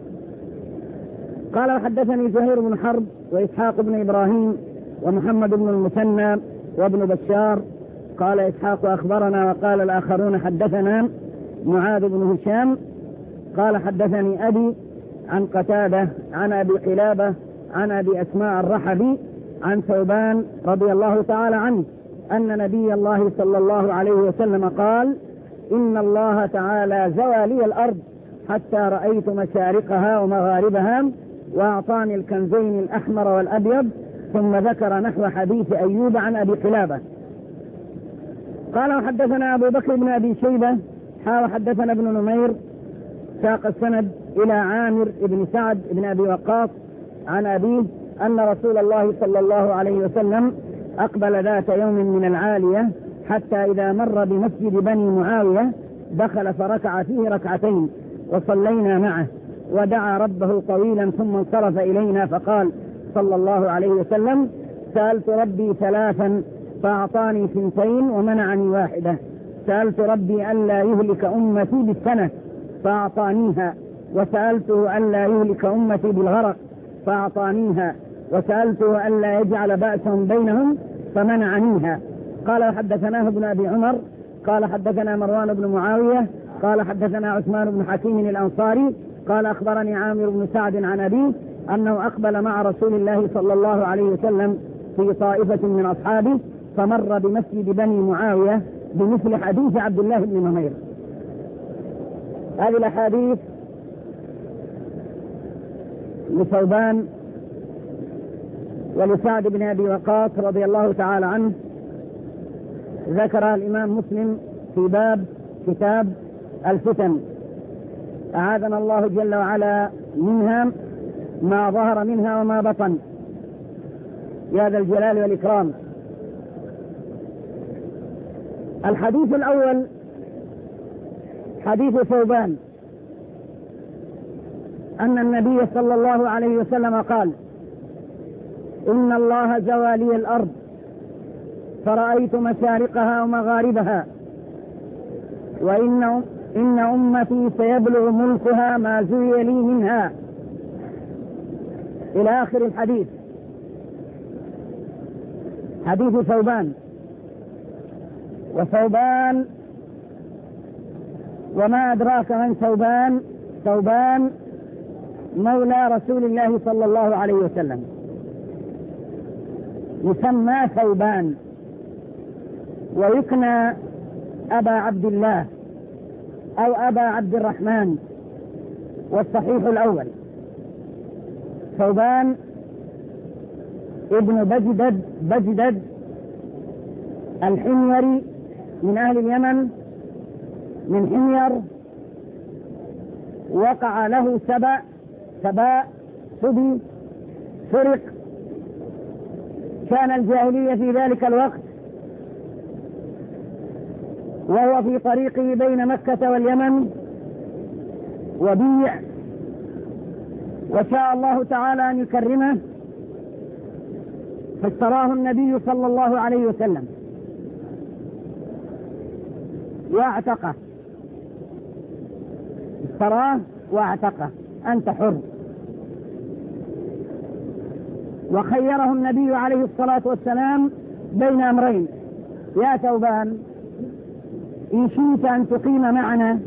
قال وحدثني زهير بن حرب وإسحاق بن إبراهيم ومحمد بن المثنى وابن بشار. قال إسحاق أخبرنا وقال الآخرون حدثنا معاذ بن هشام قال حدثني أبي عن قتادة عن أبي قلابة عن أبي أسماء الرحبي عن ثوبان رضي الله تعالى عنه أن نبي الله صلى الله عليه وسلم قال إن الله تعالى زوى لي الأرض حتى رأيت مشارقها ومغاربها وأعطاني الكنزين الأحمر والأبيض، ثم ذكر نحو حديث أيوب عن أبي قلابة. قال وحدثنا أبو بكر بن أبي شيبة وحدثنا ابن نمير ساق السند إلى عامر بن سعد بن أبي وقاص عن أبيه أن رسول الله صلى الله عليه وسلم أقبل ذات يوم من العالية حتى إذا مر بمسجد بني معاوية دخل فركع فيه ركعتين وصلينا معه ودعا ربه طويلا ثم انصرف إلينا فقال صلى الله عليه وسلم سألت ربي ثلاثا فأعطاني 2 ومنعني 1. سألت ربي ألا يهلك أمتي بالسنة فأعطانيها، وسألته ألا يهلك أمتي بالغرق فأعطانيها، وسألته ألا يجعل بأسهم بينهم فمنعنيها. قال وحدثناه ابن أبي عمر قال حدثنا مروان بن معاوية قال حدثنا عثمان بن حكيم الأنصاري قال أخبرني عامر بن سعد عن أبيه أنه أقبل مع رسول الله صلى الله عليه وسلم في طائفة من أصحابه فمر بمسجد بني معاوية بمثل حديث عبد الله بن نمير. هذه الأحاديث لثوبان ولسعد بن أبي وقاص رضي الله تعالى عنه ذكر الإمام مسلم في باب كتاب الفتن، أعاذنا الله جل وعلا منها ما ظهر منها وما بطن يا ذا الجلال والإكرام. الحديث الأول حديث ثوبان أن النبي صلى الله عليه وسلم قال إن الله زوى لي الأرض فرأيت مشارقها ومغاربها وإن أمتي سيبلغ ملكها ما زوي لي منها إلى آخر الحديث. حديث ثوبان. وثوبان وما أدراك من ثوبان؟ ثوبان مولى رسول الله صلى الله عليه وسلم، يسمى ثوبان ويكنى أبا عبد الله أو أبا عبد الرحمن، والصحيح الأول. ثوبان ابن بجدد الحميري من أهل اليمن من حمير، وقع له سباء صبي فرق. كان الجاهلية في ذلك الوقت وهو في طريقه بين مكة واليمن وبيع، وشاء الله تعالى أن يكرمه فاشتراه النبي صلى الله عليه وسلم واعتقه، اشتراه واعتقه، أنت حر. وخيره النبي عليه الصلاة والسلام بين أمرين: يا ثوبان إن شئت أن تقيم معنا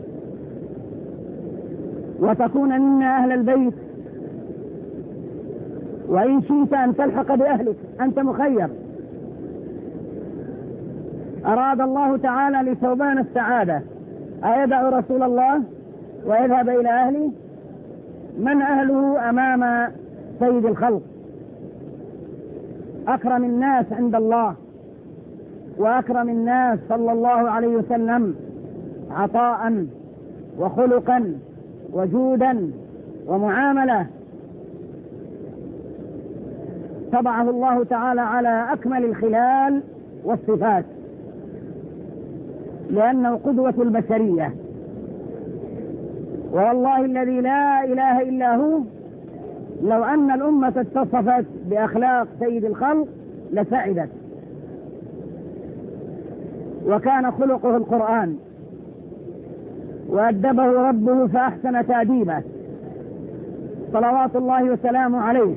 وتكون منا أهل البيت، وإن شئت أن تلحق بأهلك، أنت مخير. أراد الله تعالى لثوبان السعادة، أيدع رسول الله ويذهب إلى أهله؟ من أهله أمام سيد الخلق، أكرم الناس عند الله وأكرم الناس صلى الله عليه وسلم عطاء وخلقا وجودا ومعاملة، طبعه الله تعالى على أكمل الخلال والصفات، لأنه قدوة البشرية. والله الذي لا إله إلا هو لو أن الأمة اتصفت بأخلاق سيد الخلق لسعدت. وكان خلقه القرآن، وأدبه ربه فأحسن تأديبه صلوات الله وسلامه عليه.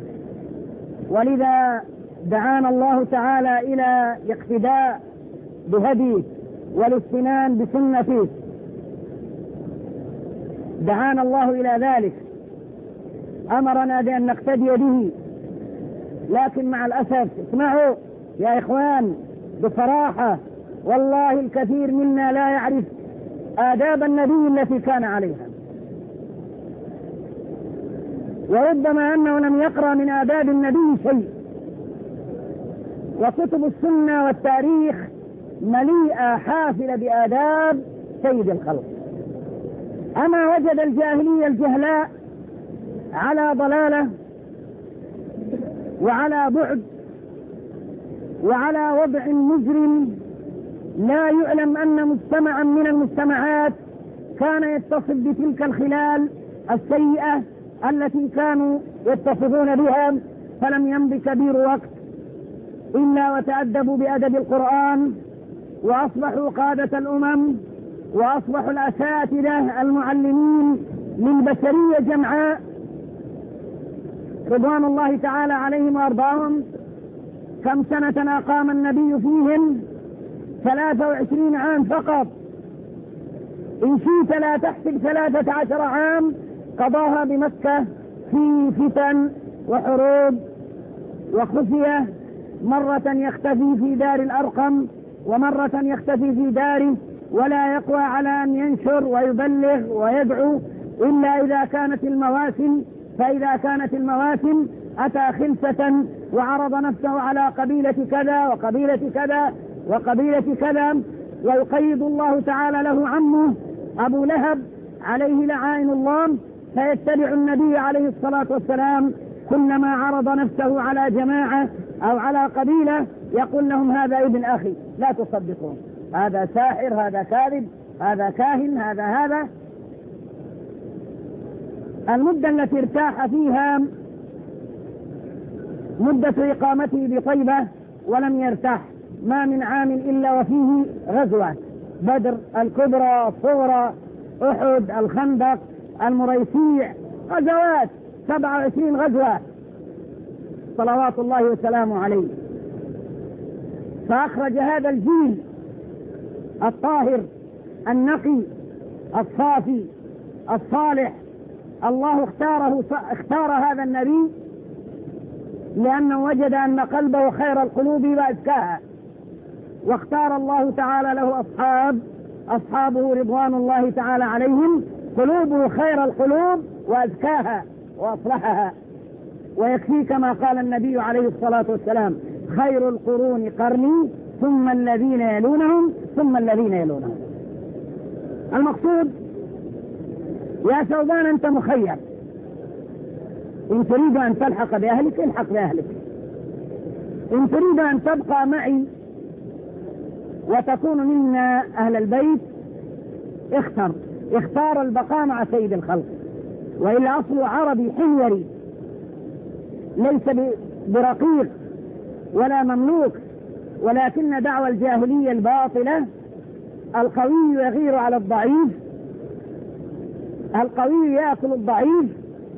ولذا دعانا الله تعالى إلى الاقتداء بهديه والاستنان بسنته، دعانا الله إلى ذلك، أمرنا بأن نقتدي به. لكن مع الأسف اسمعوا يا إخوان بصراحة، والله الكثير منا لا يعرف آداب النبي التي كان عليها، وربما أنه لم يقرأ من آداب النبي شيء. وكتب السنة والتاريخ مليئة حافلة بآداب سيد الخلق. أما وجد الجاهلية الجهلاء على ضلالة وعلى بعد وعلى وضع مجرم، لا يعلم أن مجتمعا من المجتمعات كان يتصف بتلك الخلال السيئة التي كانوا يتصفون بها، فلم يمض كبير وقت إلا وتأدبوا بأدب القرآن، وأصبحوا قادة الأمم، وأصبحوا الأساتذة المعلمين للبشرية جمعاء رضوان الله تعالى عليهم وأرضاهم. كم سنة أقام النبي فيهم؟ 23 عام فقط. إن شئت لا تحسب 13 عام قضاها بمكة في فتن وحروب وخفية، مرة يختفي في دار الأرقم ومرة يختفي في داره، ولا يقوى على أن ينشر ويبلغ ويدعو إلا إذا كانت المواسم. فإذا كانت المواسم أتى خلفة وعرض نفسه على قبيلة كذا وقبيلة كذا وقبيلة كذا، ويقيد الله تعالى له عمه أبو لهب عليه لعائن الله، فيتبع النبي عليه الصلاة والسلام كلما عرض نفسه على جماعة أو على قبيلة يقول لهم هذا ابن أخي لا تصدقون، هذا ساحر، هذا كاذب، هذا كاهن، هذا. المدة التي ارتاح فيها مدة إقامته بطيبة، ولم يرتاح ما من عام إلا وفيه غزوة بدر الكبرى، الصغرى، أحد، الخندق، المريسيع، غزوات 27 غزوة صلوات الله وسلامه عليه. فأخرج هذا الجيل الطاهر النقي الصافي الصالح. الله اختار هذا النبي لأنه وجد أن قلبه خير القلوب وأزكاها، واختار الله تعالى له أصحابه رضوان الله تعالى عليهم قلوبه خير القلوب وأزكاها وأصلحها. ويكفي كما قال النبي عليه الصلاة والسلام خير القرون قرني ثم الذين يلونهم ثم الذين يلونهم. المقصود يا ثوبان أنت مخير، إن تريد أن تلحق بأهلك الحق بأهلك، إن تريد أن تبقى معي وتكون منا أهل البيت اختار البقاء مع سيد الخلق. وإلا أصله عربي حميري ليس برقيق ولا مملوك، ولكن دعوى الجاهلية الباطلة القوي يغير على الضعيف، القوي يأكل الضعيف.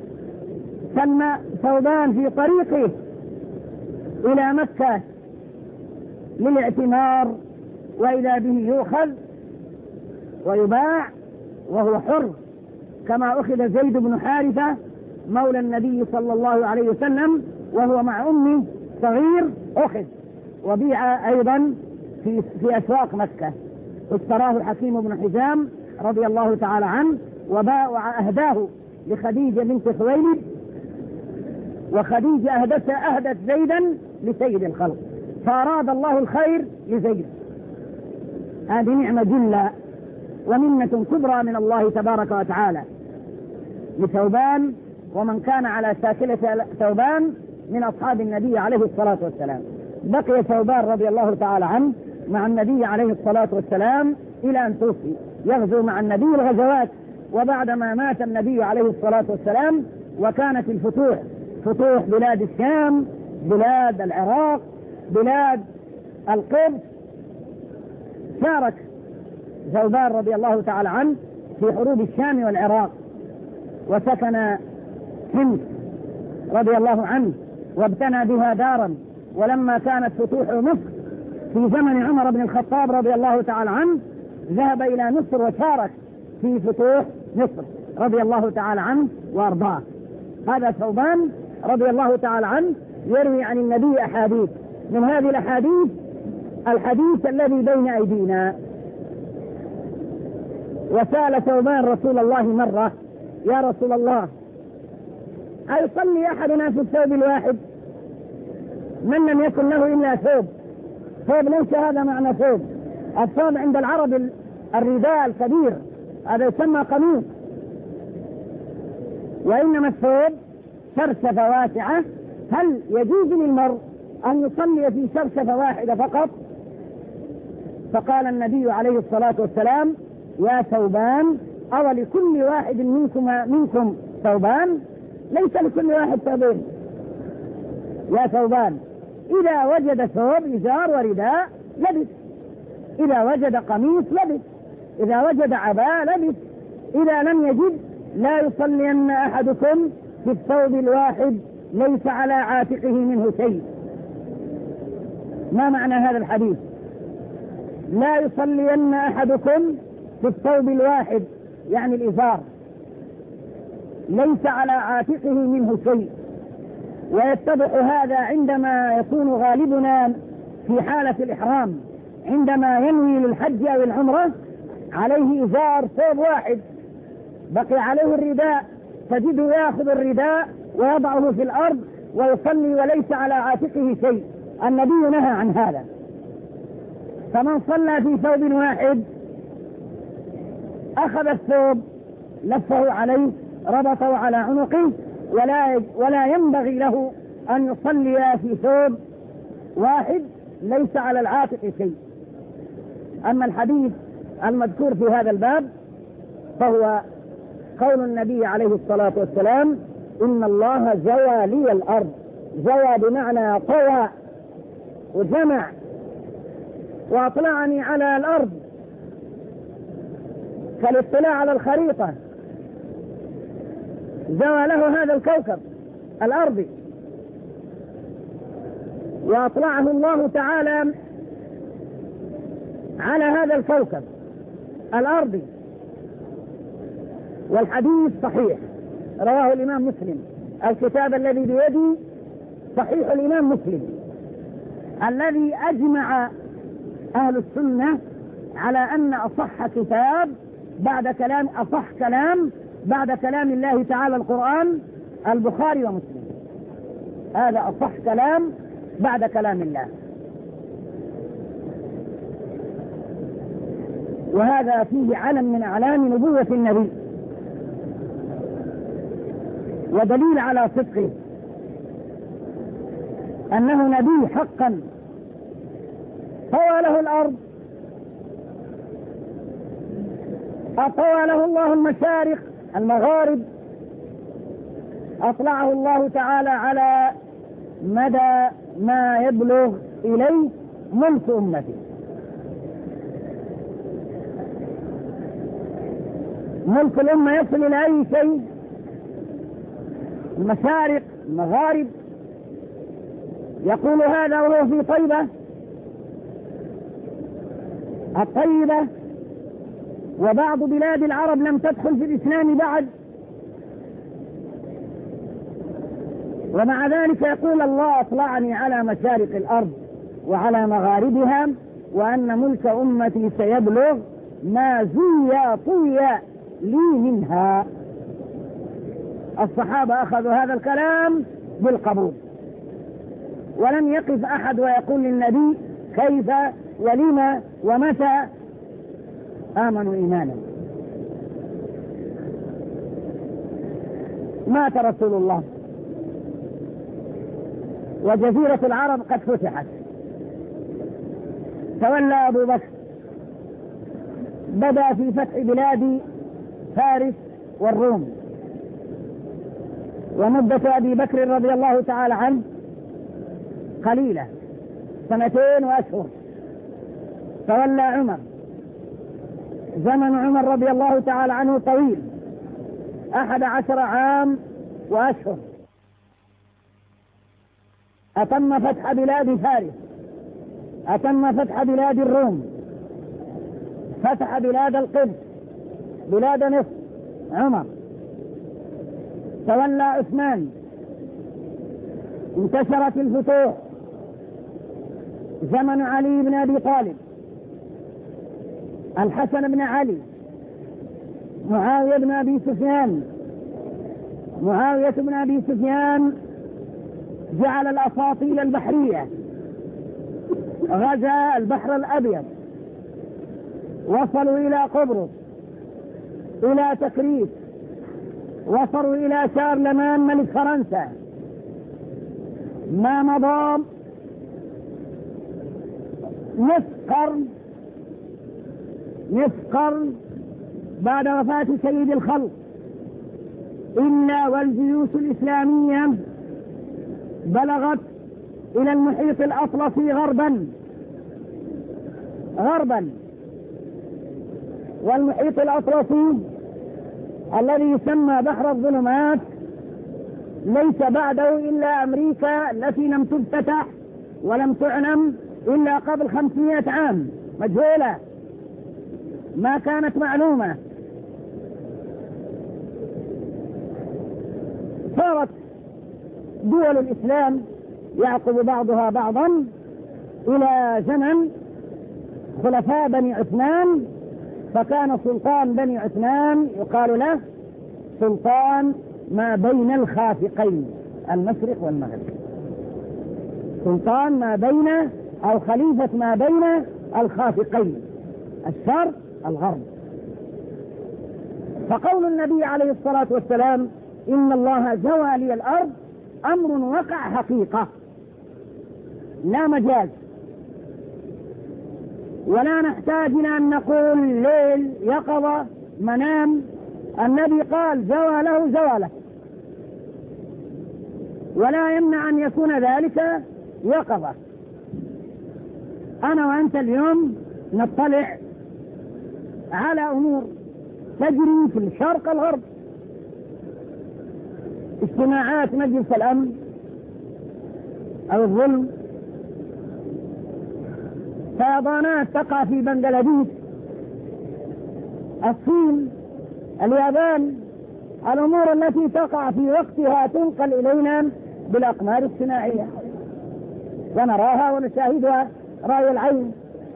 ثوبان في طريقه إلى مكة للاعتمار، وإذا به يؤخذ ويباع وهو حر، كما أخذ زيد بن حارثة مولى النبي صلى الله عليه وسلم وهو مع أمه صغير، أخذ وبيع أيضا في أسواق مكة. اشتراه حكيم بن حزام رضي الله تعالى عنه وأهداه لخديجة بنت خويلد، وخديجة أهدت زيدا لسيد الخلق، فأراد الله الخير لزيد. هذه نعمة جلة ومنة كبرى من الله تبارك وتعالى لثوبان ومن كان على شاكلة ثوبان من أصحاب النبي عليه الصلاة والسلام. بقي ثوبان رضي الله تعالى عنه مع النبي عليه الصلاة والسلام إلى أن توفي، يغزو مع النبي الغزوات. وبعدما مات النبي عليه الصلاة والسلام وكانت الفتوح، فتوح بلاد الشام، بلاد العراق، بلاد القدس، شارك ثوبان رضي الله تعالى عنه في حروب الشام والعراق، وسكن حمص رضي الله عنه وابتنى بها دارا. ولما كانت فتوح مصر في زمن عمر بن الخطاب رضي الله تعالى عنه ذهب إلى مصر وشارك في فتوح مصر رضي الله تعالى عنه وأرضاه. هذا ثوبان رضي الله تعالى عنه يروي عن النبي أحاديث، من هذه الأحاديث الحديث الذي بين أيدينا. وسأل ثوبان رسول الله مرة: يا رسول الله، أيصلي أحدنا في الثوب الواحد؟ من لم يكن له إلا ثوب. ثوب ليس هذا معنى ثوب، الثوب عند العرب الرداء الكبير، هذا يسمى قميص، وإنما الثوب شرشفة واسعة. هل يجوز للمرء أن يصلي في شرشفة واحدة فقط؟ فقال النبي عليه الصلاة والسلام: يا ثوبان، أو لكل واحد منكم ثوبان؟ ليس لكل واحد ثوبين. يا ثوبان، إذا وجد ثوب إزار ورداء لبس، إذا وجد قميص لبس، إذا وجد عباء لبس، إذا لم يجد لا يصلين أحدكم في الثوب الواحد ليس على عاتقه منه شيء. ما معنى هذا الحديث؟ لا يصلين أحدكم في الثوب الواحد يعني الإزار ليس على عاتقه منه شيء. ويتضح هذا عندما يكون غالبنا في حالة الإحرام، عندما ينوي للحج أو العمرة عليه إزار ثوب واحد، بقي عليه الرداء، تجده يأخذ الرداء ويضعه في الأرض ويصلي وليس على عاتقه شيء. النبي نهى عن هذا. فمن صلى في ثوب واحد أخذ الثوب لفه عليه، ربطه على عنقه، ولا ينبغي له أن يصلي في ثوب واحد ليس على العاتق شيء. أما الحديث المذكور في هذا الباب فهو قول النبي عليه الصلاة والسلام: إن الله زوى لي الأرض. زوى بمعنى طوى وجمع، وأطلعني على الأرض كالاطلاع على الخريطة. زوى له هذا الكوكب الأرضي، وأطلعه الله تعالى على هذا الكوكب الأرضي. والحديث صحيح، رواه الإمام مسلم. الكتاب الذي بيدي صحيح الإمام مسلم، الذي أجمع أهل السنة على أن أصح كتاب أصح كلام بعد كلام الله تعالى القرآن البخاري ومسلم. هذا أصح كلام بعد كلام الله. وهذا فيه علم من أعلام نبوة النبي ودليل على صدقه، أنه نبي حقا. طوى له الأرض، أطوى له الله المشارق المغارب، أطلعه الله تعالى على مدى ما يبلغ إليه ملك أمته. ملك الأمة يصل إلى أي شيء، المشارق المغارب. يقول هذا وهو في طيبة، الطيبة وبعض بلاد العرب لم تدخل في الإسلام بعد، ومع ذلك يقول الله: أطلعني على مشارق الأرض وعلى مغاربها، وأن ملك أمتي سيبلغ ما طوي لي منها. الصحابة أخذوا هذا الكلام بالقبول، ولم يقف أحد ويقول للنبي كيف ولما ومتى. آمنوا إيمانا. مات رسول الله وجزيرة العرب قد فتحت تولى أبو بكر بدأ في فتح بلاد فارس والروم، ومدة أبي بكر رضي الله تعالى عنه قليلة 2 وأشهر. تولى عمر، زمن عمر رضي الله تعالى عنه طويل 11 عام وأشهر. أتم فتح بلاد فارس، أتم فتح بلاد الروم، فتح بلاد القدس، بلاد مصر عمر. تولى عثمان، انتشرت الفتوح، زمن علي بن أبي طالب، الحسن بن علي، معاوية بن أبي سفيان. معاوية بن أبي سفيان جعل الأساطيل البحرية، غزا البحر الأبيض، وصلوا إلى قبرص، إلى تكريت، وصلوا إلى شارلمان ملك فرنسا. ما مضى نصف قرن بعد وفاة سيد الخلق إلا والجيوش الإسلامية بلغت إلى المحيط الأطلسي غربا، والمحيط الأطلسي الذي يسمى بحر الظلمات ليس بعده إلا أمريكا التي لم تفتتح ولم تعلم إلا قبل 500 عام، مجهولة ما كانت معلومة. صارت دول الإسلام يعقب بعضها بعضا إلى زمن خلفاء بني عثمان، فكان سلطان بني عثمان يقال له سلطان ما بين الخافقين، المشرق والمغرب، سلطان ما بين أو خليفة ما بين الخافقين، الشرق الغرب. فقول النبي عليه الصلاة والسلام إن الله زوى لي الأرض أمر وقع حقيقة، لا مجاز، ولا نحتاج إلى أن نقول ليل يقظة منام. النبي قال زوى له، ولا يمنع أن يكون ذلك يقظة. أنا وأنت اليوم نطلع على أمور تجري في الشرق الغرب، اجتماعات مجلس الأمن أو الظلم، فيضانات تقع في بنغلاديش، الصين، اليابان، الأمور التي تقع في وقتها تنقل إلينا بالأقمار الصناعية ونراها ونشاهدها رأي العين.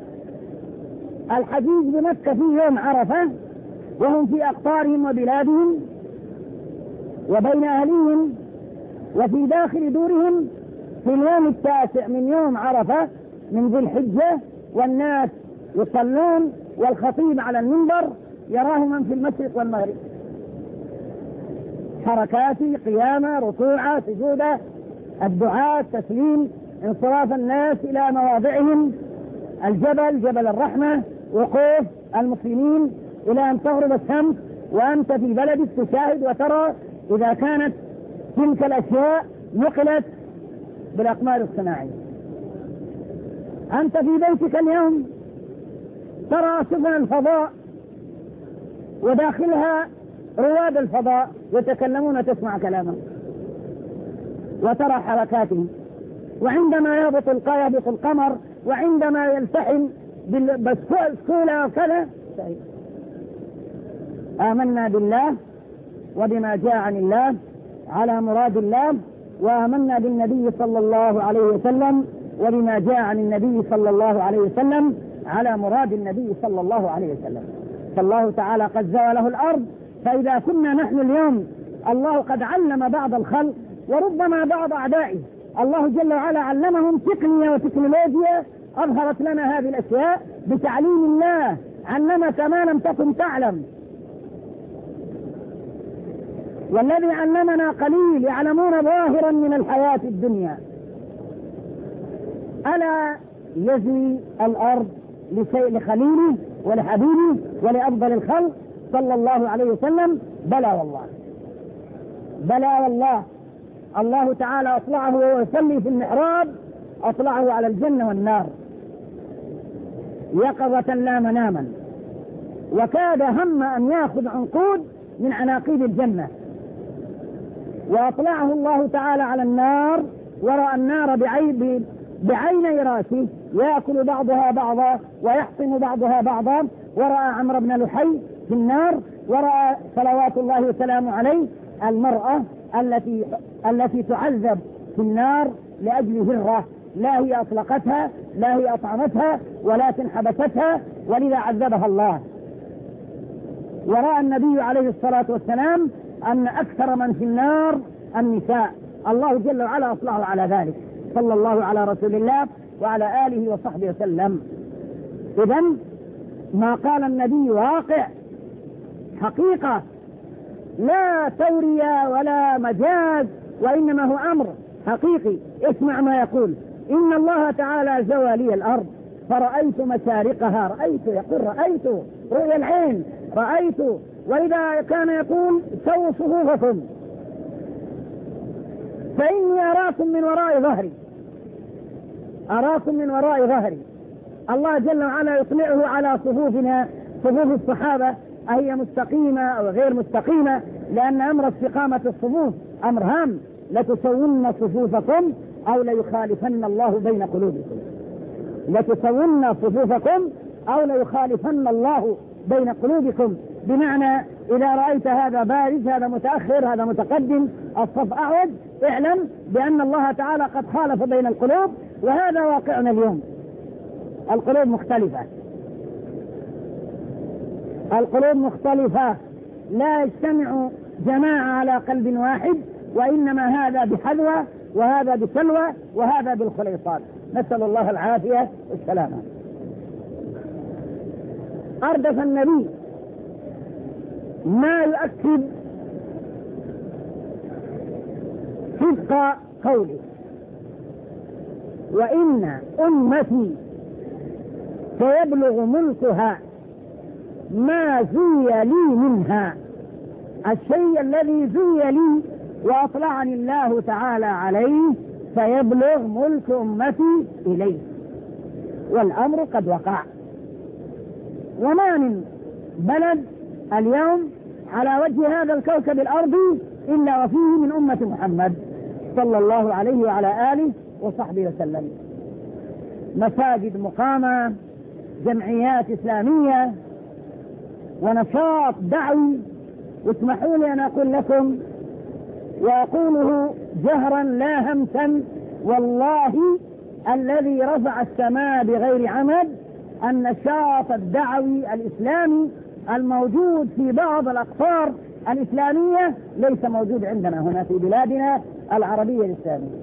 الحجيج بمكة في يوم عرفة وهم في أقطارهم وبلادهم وبين أهليهم وفي داخل دورهم في اليوم 9 من يوم عرفة من ذي الحجة، والناس يصلون والخطيب على المنبر يراه من في المشرق والمغرب، حركات قيامة ركوع سجود الدعاء تسليم انصراف الناس إلى مواضعهم، الجبل جبل الرحمة، وقوف المسلمين إلى أن تغرب الشمس، وأنت في بلدك تشاهد وترى إذا كانت تلك الأشياء نقلت بالأقمار الصناعية. أنت في بيتك اليوم ترى سفن الفضاء وداخلها رواد الفضاء يتكلمون تسمع كلامهم وترى حركاتهم، وعندما يهبط القمر، وعندما يلتحم بالسكولة وكذا. آمنا بالله وبما جاء عن الله على مراد الله، وآمنا بالنبي صلى الله عليه وسلم وبما جاء عن النبي صلى الله عليه وسلم على مراد النبي صلى الله عليه وسلم. فالله تعالى قد زوى له الأرض، فإذا كنا نحن اليوم الله قد علم بعض الخلق وربما بعض أعدائه، الله جل وعلا علمهم تقنية وتكنولوجيا أظهرت لنا هذه الأشياء بتعليم الله، علمك ما لم تكن تعلم. والذي علمنا قليل يعلمون ظاهرا من الحياة الدنيا. ألا يزوي الأرض لخليله ولحبيبه ولأفضل الخلق صلى الله عليه وسلم؟ بلى والله، بلى والله. الله تعالى أطلعه وهو يصلي في المحراب، أطلعه على الجنة والنار يقظة لا مناما، وكاد هم أن يأخذ عنقود من عناقيد الجنة، وأطلعه الله تعالى على النار ورأى النار بعيني راسه يأكل بعضها بعضا ويحطم بعضها بعضا، ورأى عمرو بن لحي في النار، ورأى صلوات الله وسلامه عليه المرأة التي تعذب في النار لأجل هرة، لا هي أطلقتها لا هي أطعمتها ولكن حبستها، ولذا عذبها الله. ورأى النبي عليه الصلاة والسلام أن أكثر من في النار النساء، الله جل وعلا أطلعه على ذلك صلى الله على رسول الله وعلى آله وصحبه وسلم. إذن ما قال النبي واقع حقيقة، لا تورية ولا مجاز، وإنما هو أمر حقيقي. اسمع ما يقول: إن الله تعالى زوى لي الأرض فرأيت مشارقها، يقول رأيت رؤيا العين، رأيت. وإذا كان يقول سووا صفوفكم فإني أراكم من وراء ظهري، أراكم من وراء ظهري. الله جل وعلا يطلعه على صفوفنا، صفوف الصحابة أهي مستقيمة أو غير مستقيمة، لأن أمر استقامة الصفوف أمر هام. لتسون صفوفكم أو ليخالفن الله بين قلوبكم، لتسون صفوفكم أو ليخالفن الله بين قلوبكم، بمعنى إذا رأيت هذا بارز هذا متأخر هذا متقدم الصف أعود، اعلم بأن الله تعالى قد خالف بين القلوب، وهذا واقعنا اليوم. القلوب مختلفة، القلوب مختلفة، لا يجتمع جماعة على قلب واحد، وإنما هذا بحذوة وهذا بسلوى وهذا بالخليصات، نسأل الله العافية والسلامة. أردف النبي ما يؤكد صدق قوله: وإن أمتي سيبلغ ملكها ما زي لي منها، الشيء الذي زي لي وأطلعني الله تعالى عليه سيبلغ ملك أمتي إليه، والأمر قد وقع. وما من بلد اليوم على وجه هذا الكوكب الأرضي إلا وفيه من أمة محمد صلى الله عليه وعلى آله وصحبه وسلم مساجد مقامة، جمعيات إسلامية، ونشاط دعوي. واسمحوا لي أن أقول لكم وأقوله جهرا لا همسا، والله الذي رفع السماء بغير عمد، النشاط الدعوي الإسلامي الموجود في بعض الأقطار الإسلامية ليس موجود عندنا هنا في بلادنا العربية الإسلامية.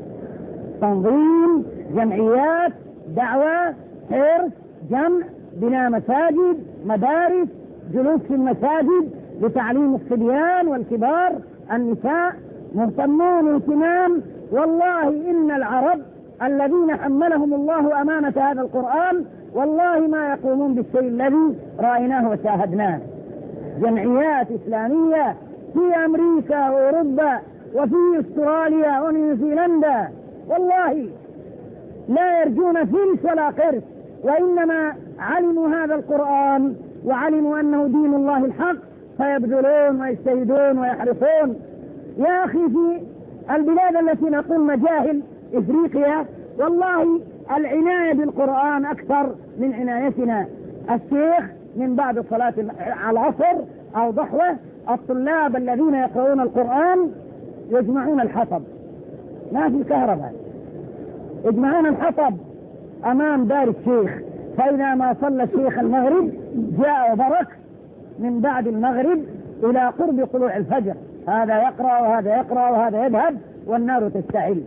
تنظيم، جمعيات، دعوة، حرص، جمع، بناء مساجد، مدارس، جلوس في المساجد لتعليم الصبيان والكبار، النساء مهتمون اهتمام. والله إن العرب الذين حملهم الله أمانة هذا القرآن والله ما يقومون بالشيء الذي رأيناه وشاهدناه. جمعيات إسلامية في أمريكا وأوروبا وفي أستراليا ونيوزيلندا والله لا يرجون فلس ولا قرش، وإنما علموا هذا القرآن وعلموا أنه دين الله الحق، فيبذلون ويجتهدون ويحرصون. يا أخي في البلاد التي نقول مجاهل إفريقيا والله العناية بالقرآن أكثر من عنايتنا. الشيخ من بعد صلاة العصر أو ضحوة الطلاب الذين يقرؤون القرآن يجمعون الحطب، ما في كهرباء، يجمعون الحطب أمام دار الشيخ، فإذا ما صلى الشيخ المغرب جاء وبرك من بعد المغرب إلى قرب طلوع الفجر، هذا يقرأ وهذا يقرأ وهذا يذهب والنار تشتعل.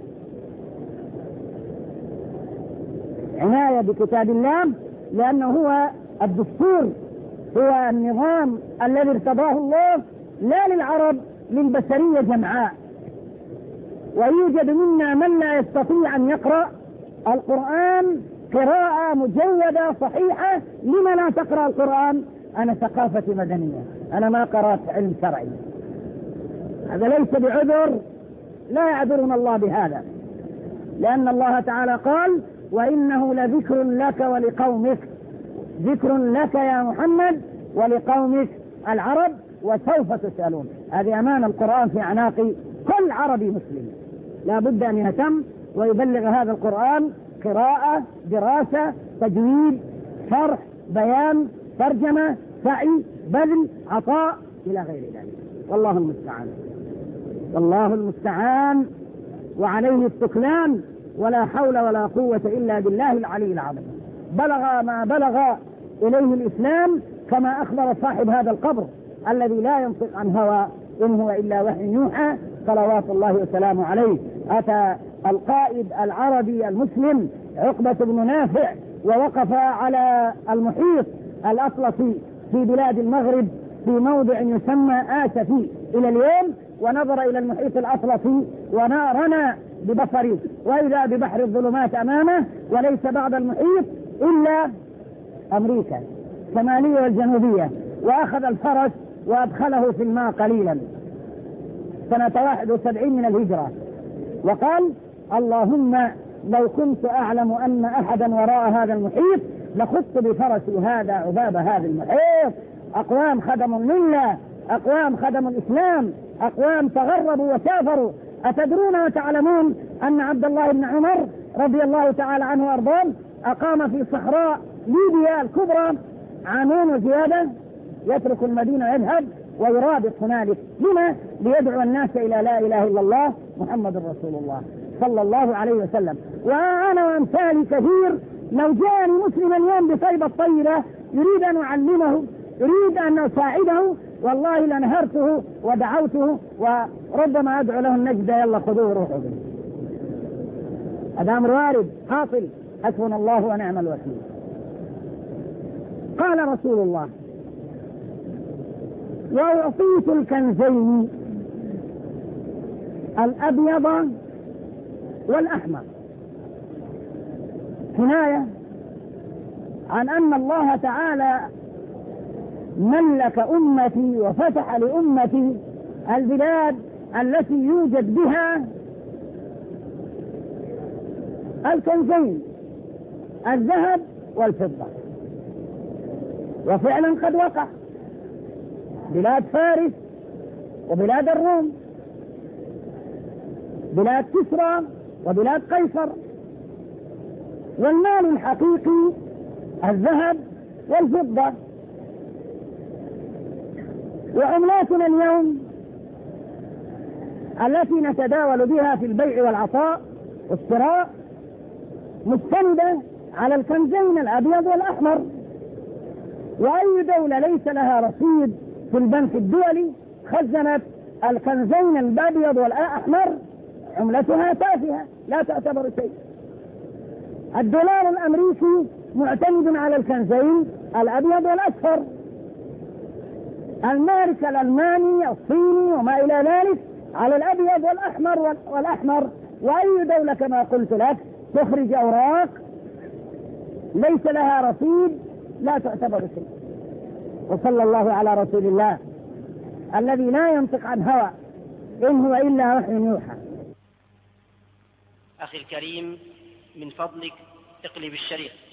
عناية بكتاب الله لأنه هو الدستور، هو النظام الذي ارتضاه الله لا للعرب، للبشرية جمعاء. ويوجد منا من لا يستطيع أن يقرأ القرآن قراءة مجودة صحيحة. لما لا تقرأ القرآن؟ أنا ثقافتي مدنية، أنا ما قرأت علم شرعي. هذا ليس بعذر، لا يعذرنا الله بهذا، لأن الله تعالى قال: وإنه لذكر لك ولقومك، ذكر لك يا محمد ولقومك العرب وسوف تسألون. هذه أمانة القرآن في أعناق كل عربي مسلم، لا بد أن يهتم ويبلغ هذا القرآن قراءة، دراسة، تجويد، شرح، بيان، ترجمة، سعي، بذل، عطاء، إلى غير ذلك. والله المستعان، والله المستعان، وعليه التكلان، ولا حول ولا قوة إلا بالله العلي العظيم. بلغ ما بلغ إليه الإسلام كما أخبر صاحب هذا القبر الذي لا ينطق عن هوى إن هو إلا وحي يوحى، صلوات الله وسلامه عليه. أتى القائد العربي المسلم عقبة بن نافع ووقف على المحيط الأطلسي في بلاد المغرب في موضع يسمى آسفي إلى اليوم، ونظر إلى المحيط الأطلسي ونارنا ببصري، وإذا ببحر الظلمات أمامه، وليس بعد المحيط إلا أمريكا الشمالية والجنوبية. وأخذ الفرس وأدخله في الماء قليلا سنة 71 من الهجرة، وقال: اللهم لو كنت أعلم أن أحدا وراء هذا المحيط لخضت بفرسي هذا عباب هذا المحيط. أقوام خدموا الملة، أقوام خدموا الإسلام، أقوام تغربوا وسافروا. أتدرون وتعلمون أن عبد الله بن عمر رضي الله تعالى عنه وأرضاه أقام في صحراء ليبيا الكبرى عامين وزيادة، يترك المدينة يذهب ويرابط هنالك. لما؟ ليدعو الناس إلى لا إله إلا الله محمد رسول الله صلى الله عليه وسلم. وأنا وأمثالي كثير، لو جاءني مسلم اليوم بطيبة طيبة يريد أن أعلمه، يريد أن أساعده، والله لنهرته ودعوته، وربما أدعو له النجدة: يلا خذوه روحوا به. هذا أمر وارد حاصل، حسبنا الله ونعم الوكيل. قال رسول الله: وأعطيت الكنزين الأبيض والأحمر، كناية عن أن الله تعالى ملك أمتي وفتح لأمتي البلاد التي يوجد بها الكنزين الذهب والفضة. وفعلا قد وقع بلاد فارس وبلاد الروم، بلاد كسرى وبلاد قيصر. والمال الحقيقي الذهب والفضة. وعملاتنا اليوم التي نتداول بها في البيع والعطاء والشراء مستندة على الكنزين الأبيض والأحمر. وأي دولة ليس لها رصيد في البنك الدولي خزنت الكنزين الأبيض والأحمر عملتها تافهة لا تعتبر شيء. الدولار الأمريكي معتمد على الكنزين الأبيض والأصفر، المارك الألماني الصيني وما إلى ذلك على الأبيض والأحمر. وأي دولة كما قلت لك تخرج أوراق ليس لها رصيد لا تعتبر شيء. وصلى الله على رسول الله الذي لا ينطق عن هوى إن هو إلا وحي يوحى. أخي الكريم، من فضلك اقلب الشريط.